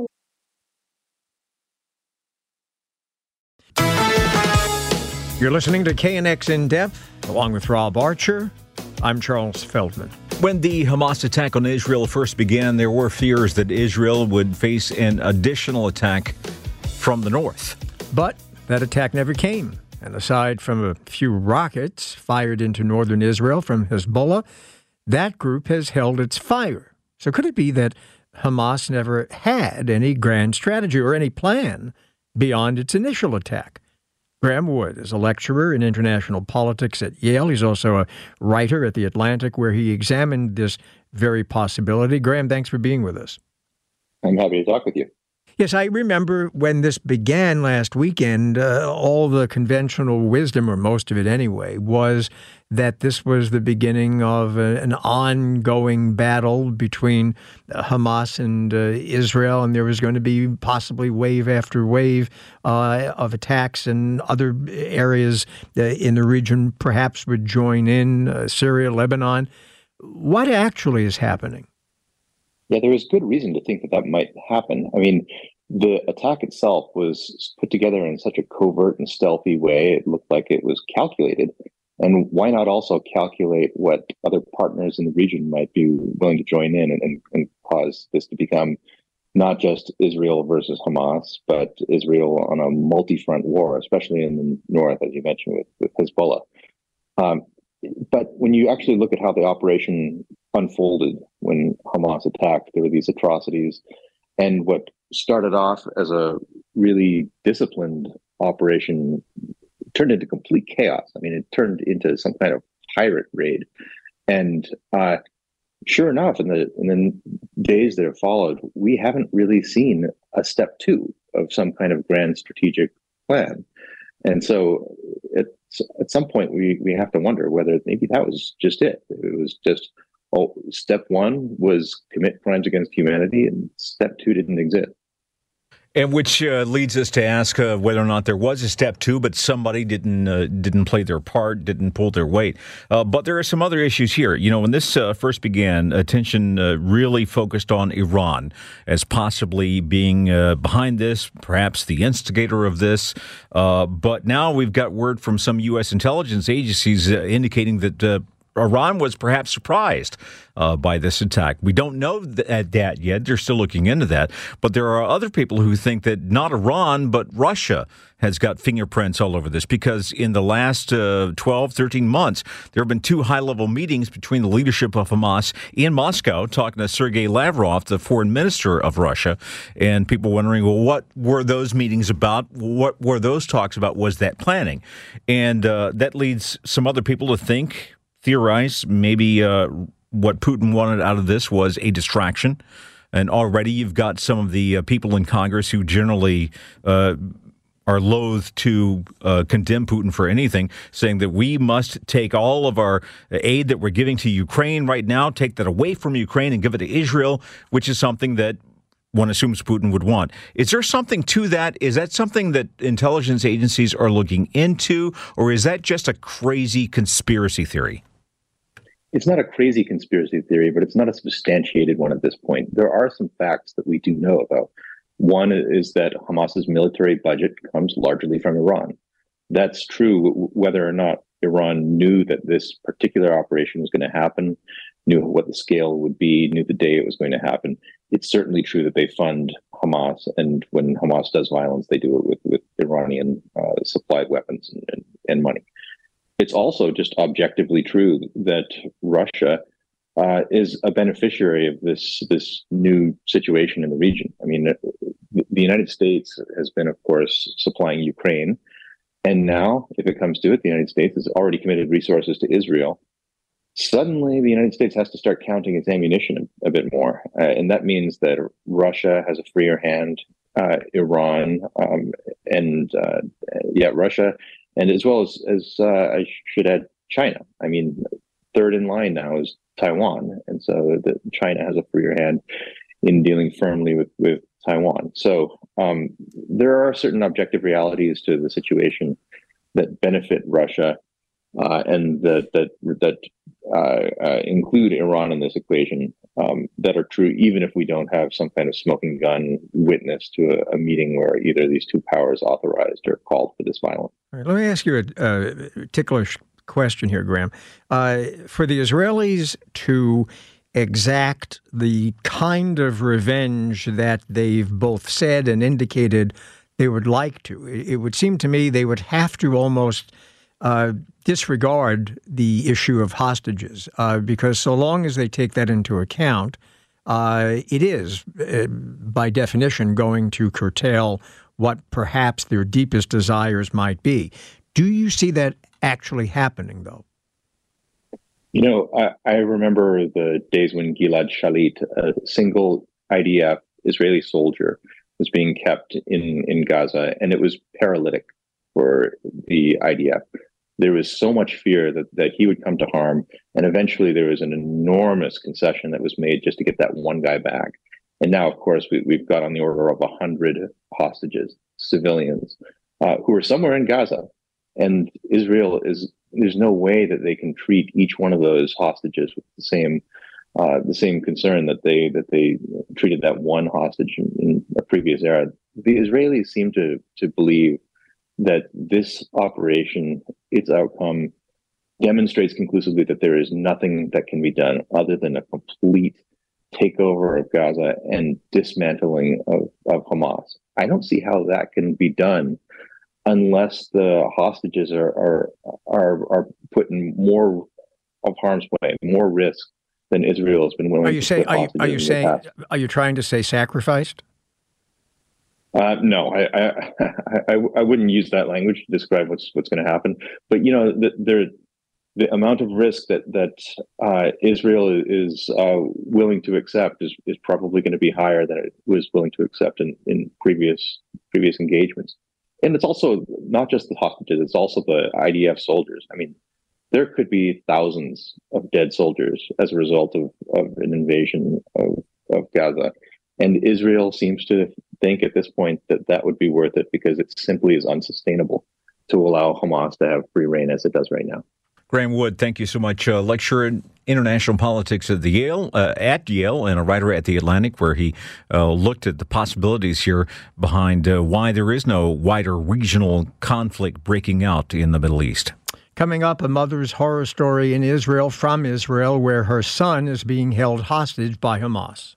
You're listening to K N X In Depth, along with Rob Archer. I'm Charles Feldman. When the Hamas attack on Israel first began, there were fears that Israel would face an additional attack from the north. But that attack never came. And aside from a few rockets fired into northern Israel from Hezbollah, that group has held its fire. So could it be that Hamas never had any grand strategy or any plan beyond its initial attack? Graham Wood is a lecturer in international politics at Yale. He's also a writer at The Atlantic, where he examined this very possibility. Graham, thanks for being with us. I'm happy to talk with you. Yes, I remember when this began last weekend, uh, all the conventional wisdom, or most of it anyway, was that this was the beginning of a, an ongoing battle between uh, Hamas and uh, Israel, and there was going to be possibly wave after wave uh, of attacks, and other areas uh, in the region perhaps would join in, uh, Syria, Lebanon. What actually is happening? Yeah, there is good reason to think that that might happen. I mean, the attack itself was put together in such a covert and stealthy way. It looked like it was calculated. And why not also calculate what other partners in the region might be willing to join in and, and, and cause this to become not just Israel versus Hamas, but Israel on a multi-front war, especially in the north, as you mentioned, with, with Hezbollah. Um, but when you actually look at how the operation unfolded when Hamas attacked, there were these atrocities. And what started off as a really disciplined operation turned into complete chaos. I mean, it turned into some kind of pirate raid. And uh, sure enough, in the in the days that have followed, we haven't really seen a step two of some kind of grand strategic plan. And so at, at some point, we, we have to wonder whether maybe that was just it. It was just, oh, step one was commit crimes against humanity, and step two didn't exist. And which uh, leads us to ask uh, whether or not there was a step two, but somebody didn't uh, didn't play their part, didn't pull their weight. Uh, but there are some other issues here. You know, when this uh, first began, attention uh, really focused on Iran as possibly being uh, behind this, perhaps the instigator of this. Uh, but now we've got word from some U S intelligence agencies uh, indicating that uh, Iran was perhaps surprised uh, by this attack. We don't know th- that yet. They're still looking into that. But there are other people who think that not Iran, but Russia has got fingerprints all over this, because in the last uh, twelve, thirteen months, there have been two high-level meetings between the leadership of Hamas in Moscow, talking to Sergei Lavrov, the foreign minister of Russia, and people wondering, well, what were those meetings about? What were those talks about? Was that planning? And uh, that leads some other people to think, theorize, maybe uh, what Putin wanted out of this was a distraction. And already you've got some of the uh, people in Congress who generally uh, are loath to uh, condemn Putin for anything, saying that we must take all of our aid that we're giving to Ukraine right now, take that away from Ukraine and give it to Israel, which is something that one assumes Putin would want. Is there something to that? Is that something that intelligence agencies are looking into, or is that just a crazy conspiracy theory? It's not a crazy conspiracy theory, but it's not a substantiated one at this point. There are some facts that we do know about. One is that Hamas's military budget comes largely from Iran. That's true whether or not Iran knew that this particular operation was going to happen, knew what the scale would be, knew the day it was going to happen. It's certainly true that they fund Hamas, and when Hamas does violence, they do it with, with Iranian uh, supplied weapons and, and, and money. It's also just objectively true that Russia uh, is a beneficiary of this this new situation in the region. I mean, the, the United States has been, of course, supplying Ukraine. And now, if it comes to it, the United States has already committed resources to Israel. Suddenly, the United States has to start counting its ammunition a, a bit more. Uh, and that means that Russia has a freer hand, uh, Iran, um, and uh, yeah, Russia. And as well as, as uh, I should add, China. I mean, third in line now is Taiwan. And so the, China has a freer hand in dealing firmly with, with Taiwan. So um, there are certain objective realities to the situation that benefit Russia uh, and that that, that uh, uh, include Iran in this equation um, that are true, even if we don't have some kind of smoking gun witness to a, a meeting where either of these two powers authorized or called for this violence. All right, let me ask you a, a ticklish question here, Graham. Uh, for the Israelis to exact the kind of revenge that they've both said and indicated they would like to, it, it would seem to me they would have to almost uh, disregard the issue of hostages, uh, because so long as they take that into account, uh, it is, uh, by definition, going to curtail what perhaps their deepest desires might be. Do you see that actually happening, though? You know, I, I remember the days when Gilad Shalit, a single I D F Israeli soldier, was being kept in, in Gaza, and it was paralytic for the I D F. There was so much fear that, that he would come to harm, and eventually there was an enormous concession that was made just to get that one guy back. And now, of course, we, we've got on the order of one hundred hostages, civilians, uh, who are somewhere in Gaza. And Israel is, there's no way that they can treat each one of those hostages with the same uh, the same concern that they that they treated that one hostage in, in a previous era. The Israelis seem to to believe that this operation, its outcome, demonstrates conclusively that there is nothing that can be done other than a complete takeover of Gaza and dismantling of, of Hamas. I don't see how that can be done unless the hostages are are are, are put in more of harm's way, more risk than Israel has been willing are you to saying, put are you, hostages are you in the saying, past. are you trying to say sacrificed? Uh, no, I, I, I I wouldn't use that language to describe what's what's going to happen. But you know, the, there, the amount of risk that that uh, Israel is uh, willing to accept is, is probably going to be higher than it was willing to accept in, in previous previous engagements. And it's also not just the hostages; it's also the I D F soldiers. I mean, there could be thousands of dead soldiers as a result of, of an invasion of, of Gaza. And Israel seems to think at this point that that would be worth it because it simply is unsustainable to allow Hamas to have free reign as it does right now. Graham Wood, thank you so much. Uh, lecturer in international politics at the Yale, uh, at Yale, and a writer at The Atlantic, where he uh, looked at the possibilities here behind uh, why there is no wider regional conflict breaking out in the Middle East. Coming up, a mother's horror story in Israel, from Israel, where her son is being held hostage by Hamas.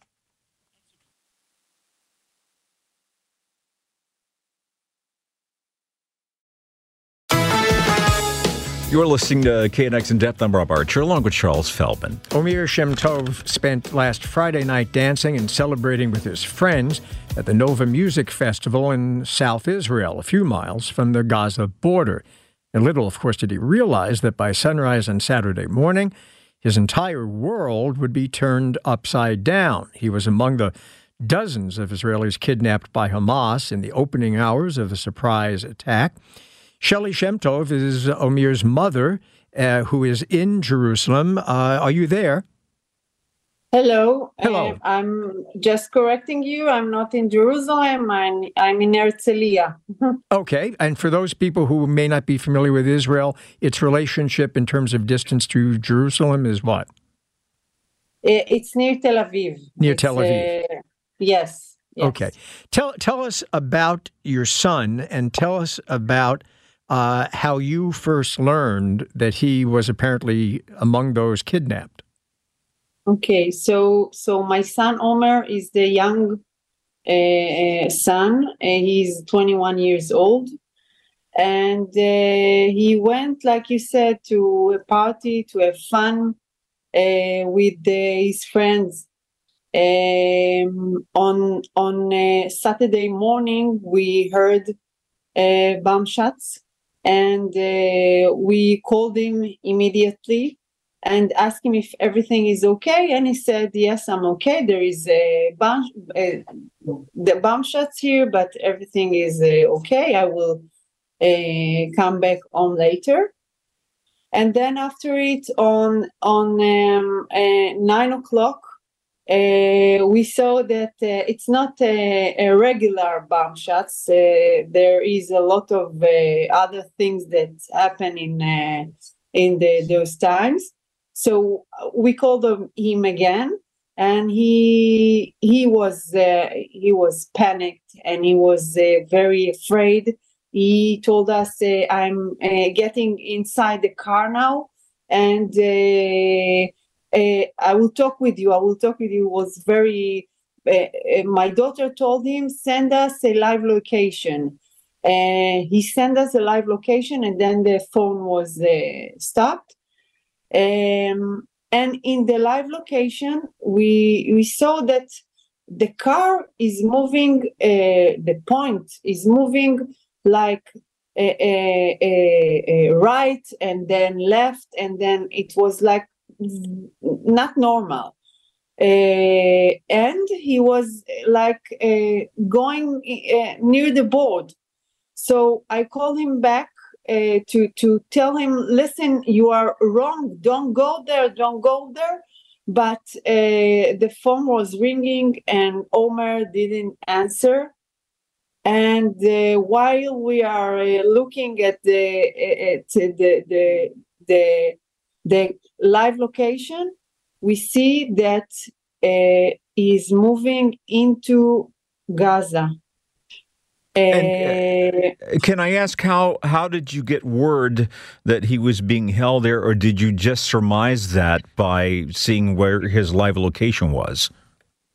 You're listening to K N X In Depth. I'm Rob Archer, along with Charles Feldman. Omer Shem Tov spent last Friday night dancing and celebrating with his friends at the Nova Music Festival in South Israel, a few miles from the Gaza border. And little, of course, did he realize that by sunrise on Saturday morning, his entire world would be turned upside down. He was among the dozens of Israelis kidnapped by Hamas in the opening hours of a surprise attack. Shelley Shem Tov is Omer's mother, uh, who is in Jerusalem. Uh, are you there? Hello. Hello. Uh, I'm just correcting you. I'm not in Jerusalem. I'm, I'm in Herzliya. Okay. And for those people who may not be familiar with Israel, its relationship in terms of distance to Jerusalem is what? It's near Tel Aviv. Near it's, Tel Aviv. Uh, yes, yes. Okay. Tell, tell us about your son and tell us about Uh, how you first learned that he was apparently among those kidnapped. Okay, so so my son Omer is the young uh, son. Uh, he's twenty-one years old, and uh, he went, like you said, to a party to have fun uh, with uh, his friends. Um, on on uh, Saturday morning, we heard uh, bomb shots. And uh, we called him immediately and asked him if everything is okay. And he said, yes, I'm okay. There is a bomb, uh, the bomb shots here, but everything is uh, okay. I will uh, come back home later. And then after it, on, on um, uh, nine o'clock, Uh, we saw that uh, it's not a, a regular bomb shots. Uh, there is a lot of uh, other things that happen in uh, in the, those times. So we called him again, and he he was uh, he was panicked and he was uh, very afraid. He told us, uh, "I'm uh, getting inside the car now, and." Uh, Uh, I will talk with you. I will talk with you. Was very. Uh, uh, my daughter told him, send us a live location. And uh, he sent us a live location, and then the phone was uh, stopped. Um, and in the live location, we we saw that the car is moving. Uh, the point is moving like a, a, a, a right and then left, and then it was like. Not normal. Uh, and he was like uh, going uh, near the board. So I called him back uh, to, to tell him, listen, you are wrong. Don't go there. Don't go there. But uh, the phone was ringing and Omer didn't answer. And uh, while we are uh, looking at the, at the, the, the, the live location, we see that uh, he's moving into Gaza. Uh, and, uh, can I ask how how did you get word that he was being held there, or did you just surmise that by seeing where his live location was?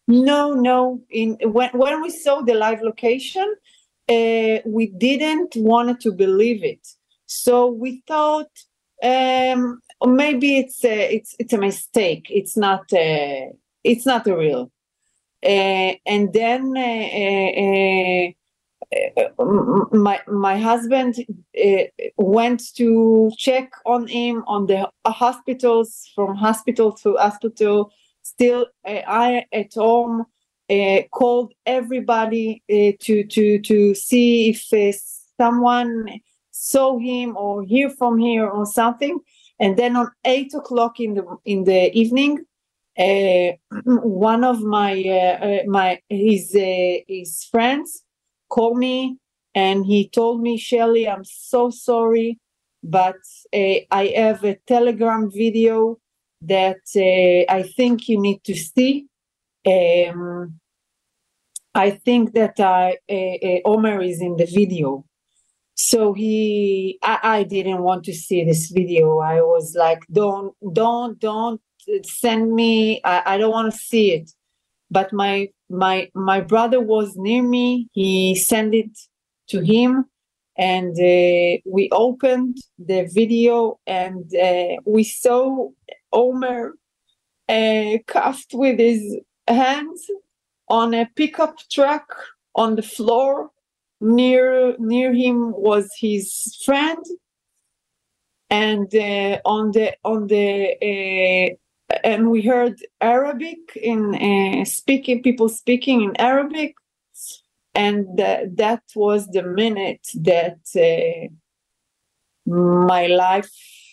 No, no. In when when we saw the live location, uh, we didn't want to believe it. So we thought um, maybe it's a, it's it's a mistake. It's not a, it's not a real. Uh, and then uh, uh, my my husband uh, went to check on him on the hospitals, from hospital to hospital. Still, uh, I at home uh, called everybody uh, to to to see if uh, someone saw him or hear from here or something. And then on eight o'clock in the in the evening, uh, one of my uh, uh, my his uh, his friends called me, and he told me, Shelly, I'm so sorry, but uh, I have a Telegram video that uh, I think you need to see. Um, I think that I, uh, uh, Omer is in the video. So he, I, I didn't want to see this video. I was like, don't, don't, don't send me. I, I don't want to see it. But my my my brother was near me. He sent it to him, and uh, we opened the video, and uh, we saw Omer uh, cuffed with his hands on a pickup truck on the floor. Near near him was his friend, and uh, on the on the uh, and we heard Arabic in uh, speaking people speaking in Arabic, and uh, that was the minute that uh, my life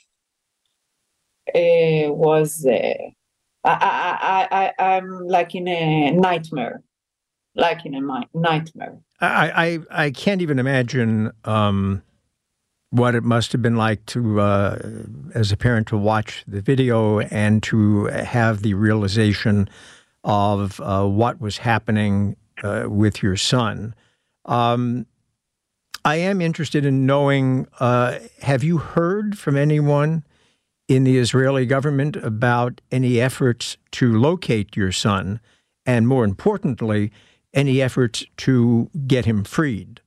uh, was. Uh, I, I I I I'm like in a nightmare, like in a nightmare. I, I, I can't even imagine um, what it must have been like to, uh, as a parent, to watch the video and to have the realization of uh, what was happening uh, with your son. Um, I am interested in knowing, uh, have you heard from anyone in the Israeli government about any efforts to locate your son? And more importantly, any efforts to get him freed?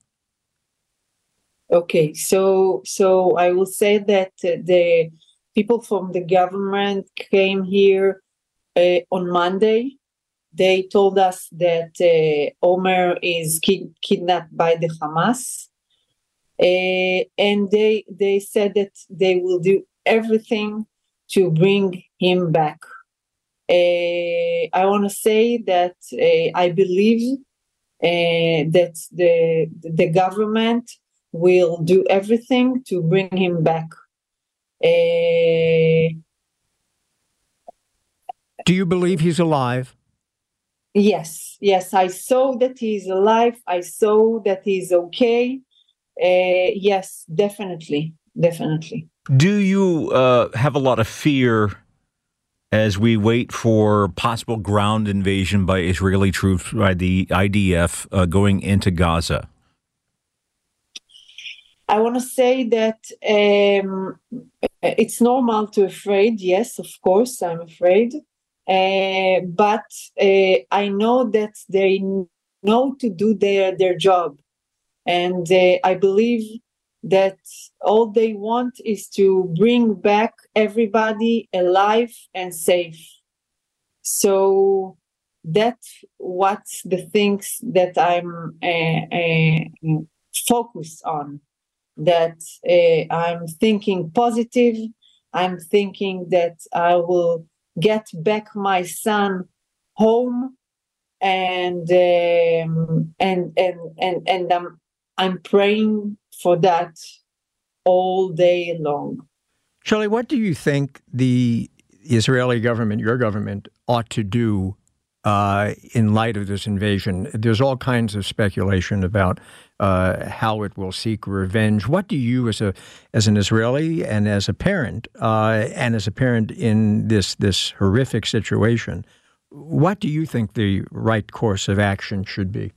Okay, so so I will say that uh, the people from the government came here uh, on Monday. They told us that uh, Omer is ki- kidnapped by the Hamas, uh, and they they said that they will do everything to bring him back. Uh, I want to say that uh, I believe uh, that the the government will do everything to bring him back. Uh, do you believe he's alive? Yes, yes. I saw that he's alive. I saw that he's okay. Uh, yes, definitely, definitely. Do you uh, have a lot of fear as we wait for possible ground invasion by Israeli troops, by the I D F, uh, going into Gaza? I want to say that um, it's normal to afraid. Yes, of course, I'm afraid. Uh, but uh, I know that they know to do their, their job. And uh, I believe that all they want is to bring back everybody alive and safe. So that's what's the things that I'm uh, uh, focused on. That uh, I'm thinking positive. I'm thinking that I will get back my son home, and um, and and and and I'm I'm praying for that all day long. Shelly, what do you think the Israeli government, your government, ought to do uh, in light of this invasion? There's all kinds of speculation about uh, how it will seek revenge. What do you, as a as an Israeli and as a parent, uh, and as a parent in this this horrific situation, what do you think the right course of action should be?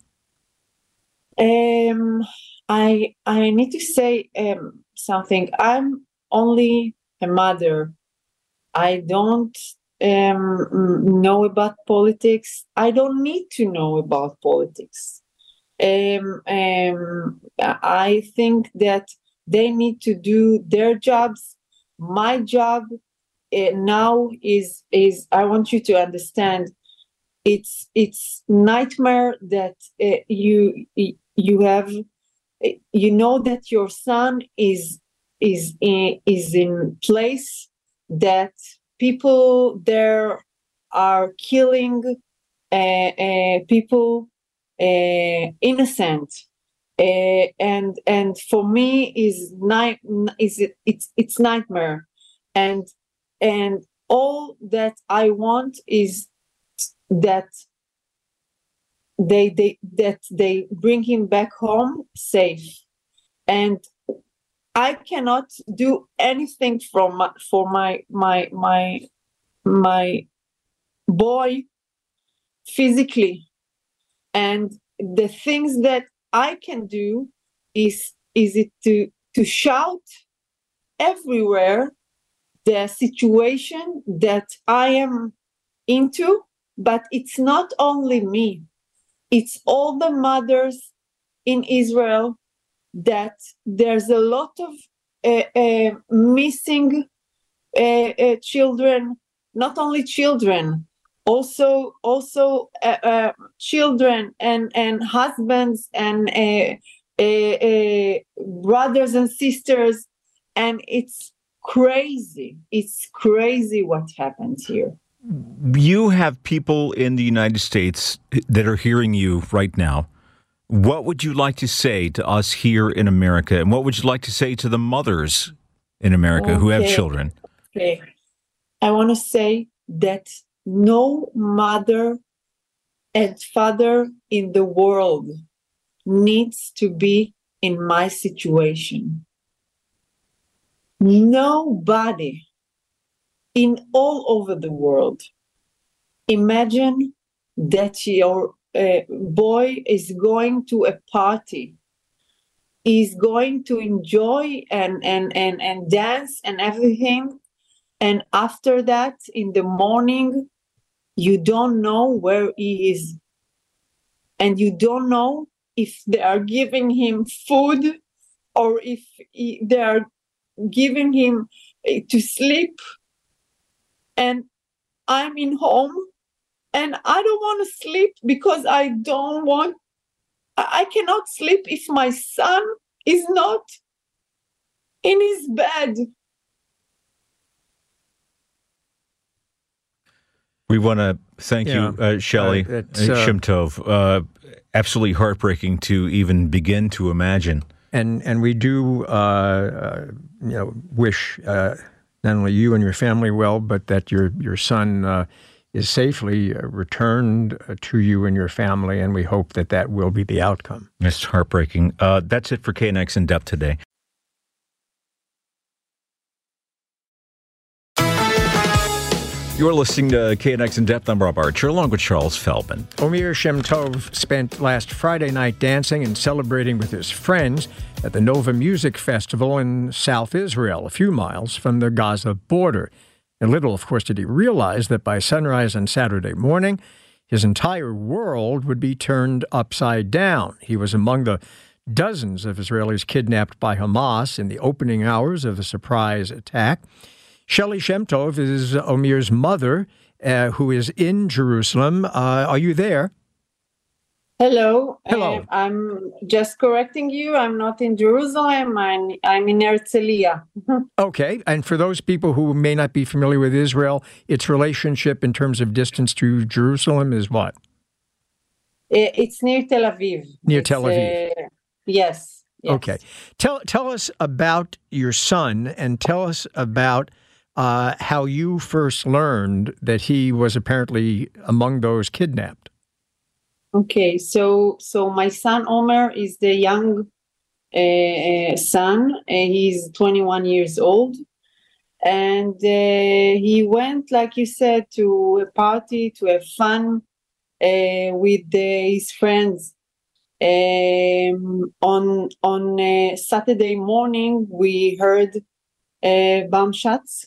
Um, I I need to say um, something. I'm only a mother. I don't um, know about politics. I don't need to know about politics. Um, um, I think that they need to do their jobs. My job uh, now is is I want you to understand. It's it's nightmare that uh, you you have. You know that your son is is in, is in place that people there are killing uh, uh, people uh, innocent, uh, and and for me is night is it it's it's nightmare, and and all that I want is that they they that they bring him back home safe, and I cannot do anything from my, for my my my my boy physically, and the things that I can do is is it to to shout everywhere the situation that I am into, but it's not only me, it's all the mothers in Israel that there's a lot of uh, uh, missing uh, uh, children, not only children, also also uh, uh, children and, and husbands and uh, uh, uh, brothers and sisters, and it's crazy. It's crazy what happens here. You have people in the United States that are hearing you right now. What would you like to say to us here in America? And what would you like to say to the mothers in America okay. who have children? Okay. I want to say that no mother and father in the world needs to be in my situation. Nobody in all over the world. Imagine that your uh, boy is going to a party, is going to enjoy and, and, and, and dance and everything. And after that, in the morning, you don't know where he is. And you don't know if they are giving him food or if he, they are giving him uh, to sleep. And I'm in home and I don't want to sleep because I don't want, I cannot sleep if my son is not in his bed. We want to thank Yeah. you, uh, Shelley Uh, uh, it's, uh, Shem Tov. Uh, absolutely heartbreaking to even begin to imagine. And and we do, uh, uh, you know, wish uh, not only you and your family well, but that your your son uh, is safely uh, returned uh, to you and your family, and we hope that that will be the outcome. It's heartbreaking. Uh, that's it for K N X In Depth today. You're listening to K N X In Depth. I'm Rob Archer, along with Charles Feldman. Omer Shem Tov spent last Friday night dancing and celebrating with his friends at the Nova Music Festival in South Israel, a few miles from the Gaza border. And little, of course, did he realize that by sunrise on Saturday morning, his entire world would be turned upside down. He was among the dozens of Israelis kidnapped by Hamas in the opening hours of a surprise attack. Shelley Shem Tov is Omer's mother, uh, who is in Jerusalem. Uh, are you there? Hello. Hello. Uh, I'm just correcting you. I'm not in Jerusalem. I'm, I'm in Herzliya. Okay. And for those people who may not be familiar with Israel, its relationship in terms of distance to Jerusalem is what? It's near Tel Aviv. Near It's, Tel Aviv. Uh, yes, yes. Okay. Tell, tell us about your son and tell us about uh, how you first learned that he was apparently among those kidnapped. Okay, so so my son Omer is the young uh, son. Uh, he's twenty-one years old, and uh, he went, like you said, to a party to have fun uh, with uh, his friends. Um, on on uh, Saturday morning, we heard uh, bomb shots,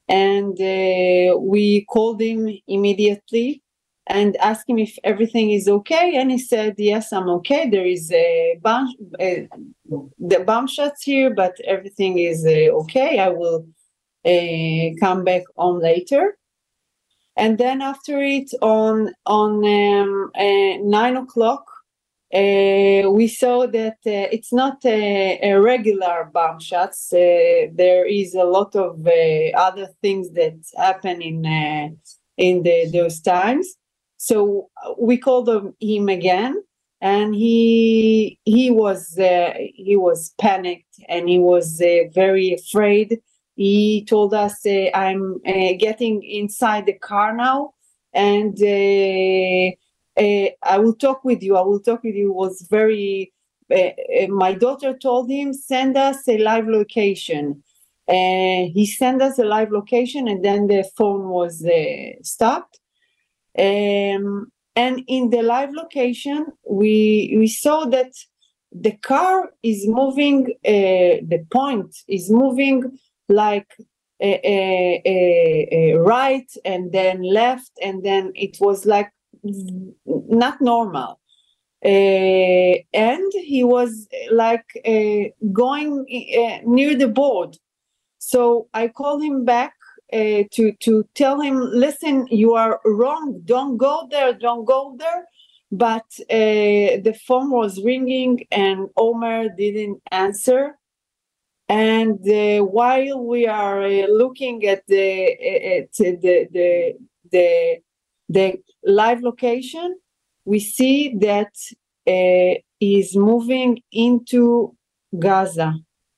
and uh, we called him immediately and asked him if everything is okay, and he said, yes, I'm okay. There is a bomb, uh, the bomb shots here, but everything is uh, okay. I will uh, come back home later. And then after it, on on um, uh, nine o'clock, uh, we saw that uh, it's not a, a regular bomb shots. Uh, there is a lot of uh, other things that happen in uh, in the, those times. So we called him again, and he he was uh, he was panicked, and he was uh, very afraid. He told us, uh, I'm uh, getting inside the car now, and uh, uh, I will talk with you. I will talk with you. It was very, uh, uh, my daughter told him, send us a live location. And he sent us a live location, and then the phone was uh, stopped. Um, and in the live location, we we saw that the car is moving, uh, the point is moving like a, a, a, a right and then left, and then it was like not normal. Uh, and he was like uh, going uh, near the board. So I called him back uh, to, to tell him, listen, you are wrong. Don't go there. Don't go there. But uh, the phone was ringing and Omer didn't answer. And uh, while we are uh, looking at the, at the, the, the, the live location, we see that uh, he's moving into Gaza.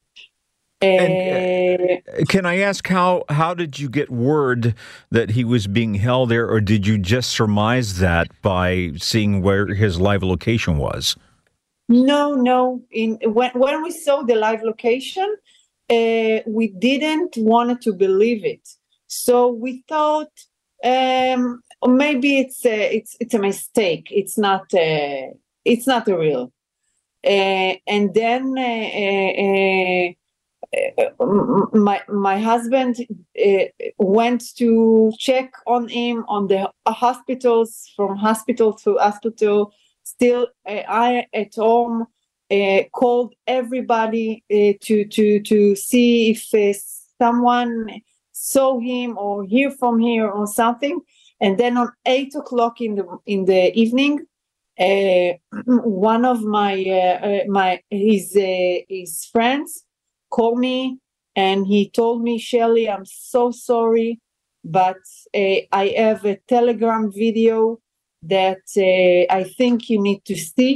And, uh, can I ask how how did you get word that he was being held there, or did you just surmise that by seeing where his live location was? No, no. In when when we saw the live location, uh, we didn't want to believe it. So we thought um, maybe it's a, it's it's a mistake. It's not a, it's not a real. Uh, and then. Uh, uh, Uh, my my husband uh, went to check on him on the hospitals, from hospital to hospital. Still, uh, I at home uh, called everybody uh, to to to see if uh, someone saw him or hear from here or something. And then on eight o'clock in the in the evening, uh, one of my uh, uh, my his uh, his friends called me, and he told me, Shelly, I'm so sorry, but uh, I have a Telegram video that uh, I think you need to see.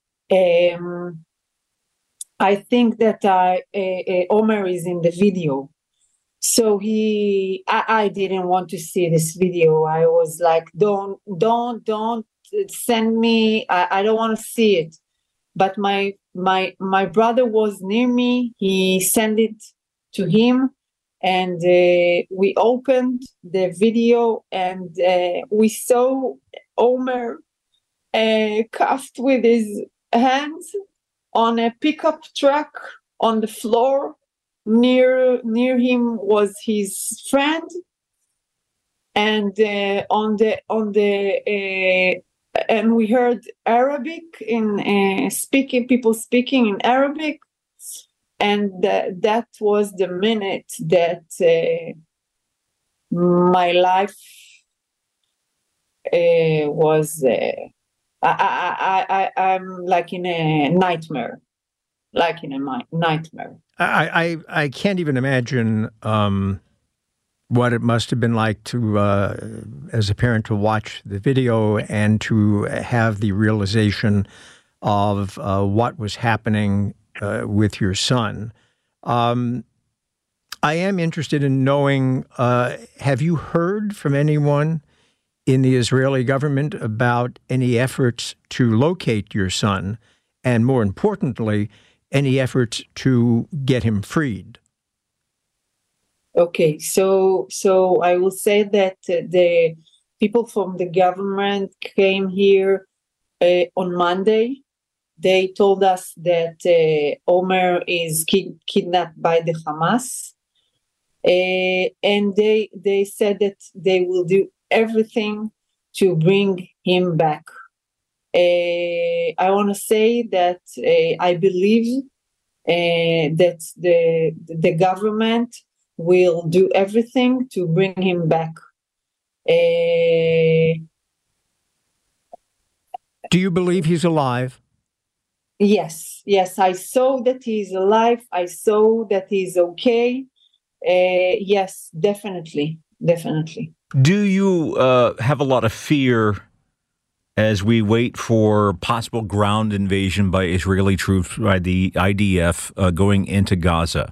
Um, I think that I, uh, uh, Omer is in the video. So he, I, I didn't want to see this video. I was like, don't, don't, don't send me. I, I don't want to see it. But my my my brother was near me. He sent it to him, and uh, we opened the video, and uh, we saw Omer uh, cuffed with his hands on a pickup truck on the floor. Near near him was his friend, and uh, on the on the. Uh, And we heard Arabic in uh, speaking, people speaking in Arabic, and th- that was the minute that uh, my life uh, was. Uh, I, I, I, I, I'm like in a nightmare, like in a nightmare. I, I, I can't even imagine. Um... what it must have been like to, uh, as a parent, to watch the video and to have the realization of uh, what was happening uh, with your son. Um, I am interested in knowing, uh, have you heard from anyone in the Israeli government about any efforts to locate your son, and more importantly, any efforts to get him freed? Okay, so so I will say that uh, the people from the government came here uh, on Monday. They told us that uh, Omer is ki- kidnapped by the Hamas. uh, and they they said that they will do everything to bring him back. Uh, I want to say that uh, I believe uh, that the the government will do everything to bring him back. Uh, Do you believe he's alive? Yes, yes, I saw that he's alive. I saw that he's okay. Uh, yes, definitely, definitely. Do you uh, have a lot of fear as we wait for possible ground invasion by Israeli troops, by the I D F, uh, going into Gaza?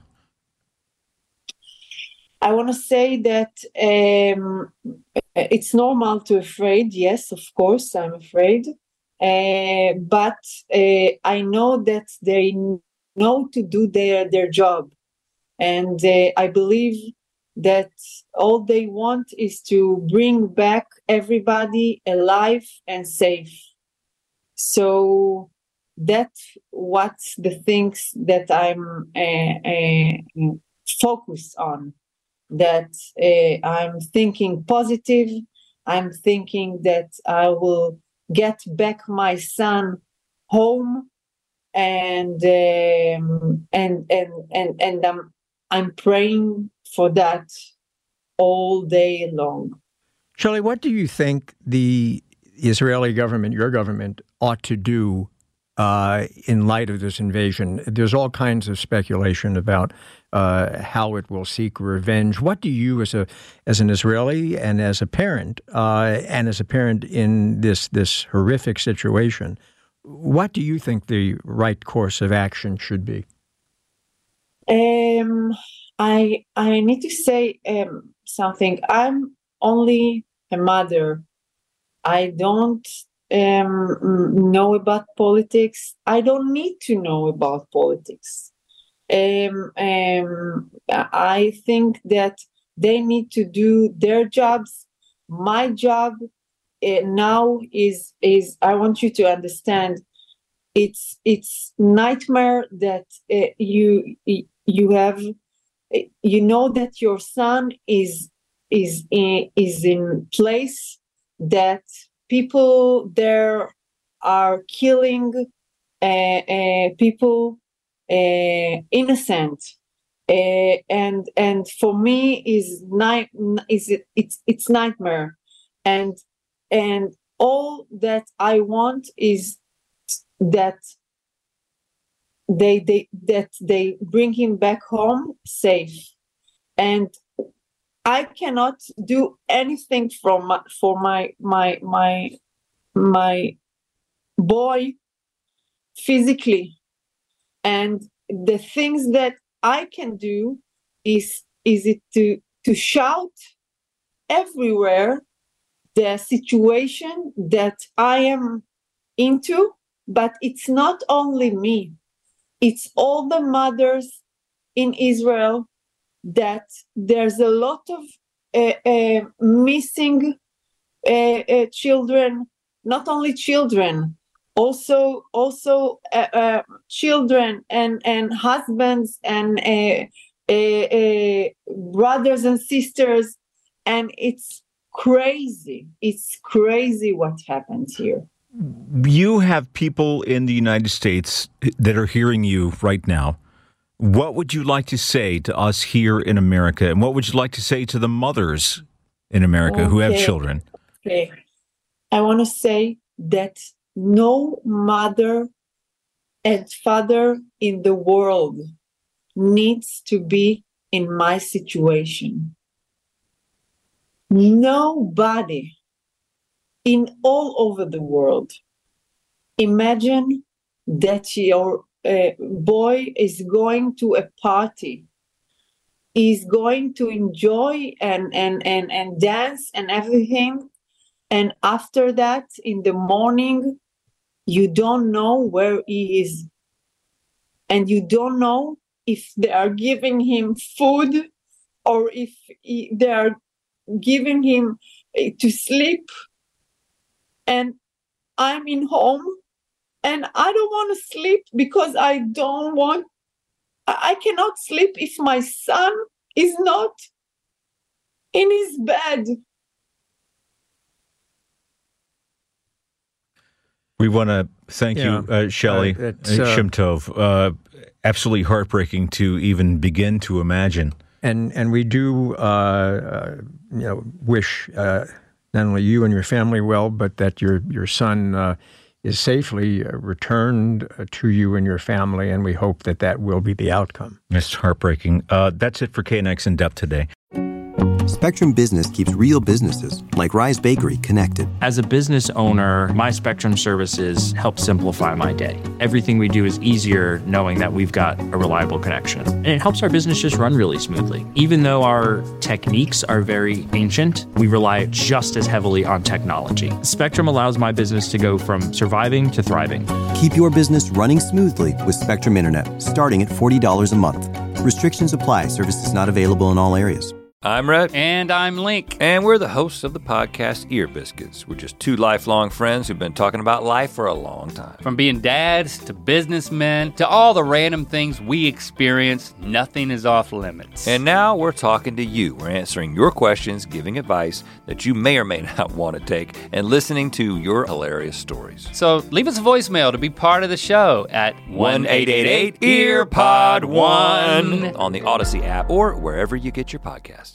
I want to say that um, it's normal to afraid. Yes, of course, I'm afraid. Uh, but uh, I know that they know to do their, their job. And uh, I believe that all they want is to bring back everybody alive and safe. So that's what the things that I'm uh, uh, focused on. That uh, I'm thinking positive. I'm thinking that I will get back my son home, and um, and and and and I'm I'm praying for that all day long. Shirley, what do you think the Israeli government, your government, ought to do uh, in light of this invasion? There's all kinds of speculation about uh, how it will seek revenge. What do you, as a as an Israeli and as a parent, uh, and as a parent in this this horrific situation, what do you think the right course of action should be? Um, I I need to say um, something. I'm only a mother. I don't um, know about politics. I don't need to know about politics. Um, um, I think that they need to do their jobs. My job uh, now is is I want you to understand. It's it's nightmare that uh, you you have. You know that your son is is in, is in place that people there are killing uh, uh, people. Uh, innocent, uh, and and for me is night is it it's it's nightmare, and and all that I want is that they they that they bring him back home safe, and I cannot do anything from my, for my my my my boy physically. And the things that I can do is is it to to shout everywhere the situation that I am into, but it's not only me, it's all the mothers in Israel that there's a lot of uh, uh, missing uh, uh, children, not only children, Also, also uh, uh, children and, and husbands and uh, uh, uh, brothers and sisters, and it's crazy. It's crazy what happens here. You have people in the United States that are hearing you right now. What would you like to say to us here in America, and what would you like to say to the mothers in America okay. who have children? Okay, I want to say that no mother and father in the world needs to be in my situation. Nobody in all over the world. Imagine that your uh, boy is going to a party, is going to enjoy and, and, and, and dance and everything. And after that, in the morning, you don't know where he is. And you don't know if they are giving him food or if he, they are giving him uh, to sleep. And I'm in home and I don't want to sleep because I don't want, I cannot sleep if my son is not in his bed. We want to thank Yeah. you, uh, Shelley Uh, uh, it's, uh, Shem Tov. Uh, absolutely heartbreaking to even begin to imagine. And and we do, uh, uh, you know, wish uh, not only you and your family well, but that your your son uh, is safely uh, returned uh, to you and your family, and we hope that that will be the outcome. It's heartbreaking. Uh, that's it for K N X In Depth today. Spectrum Business keeps real businesses, like Rise Bakery, connected. As a business owner, my Spectrum services help simplify my day. Everything we do is easier knowing that we've got a reliable connection. And it helps our business just run really smoothly. Even though our techniques are very ancient, we rely just as heavily on technology. Spectrum allows my business to go from surviving to thriving. Keep your business running smoothly with Spectrum Internet, starting at forty dollars a month. Restrictions apply. Services not available in all areas. I'm Rhett. And I'm Link. And we're the hosts of the podcast Ear Biscuits. We're just two lifelong friends who've been talking about life for a long time. From being dads to businessmen to all the random things we experience, nothing is off limits. And now we're talking to you. We're answering your questions, giving advice that you may or may not want to take, and listening to your hilarious stories. So leave us a voicemail to be part of the show at one eight eight eight, E A R P O D one on the Odyssey app or wherever you get your podcasts.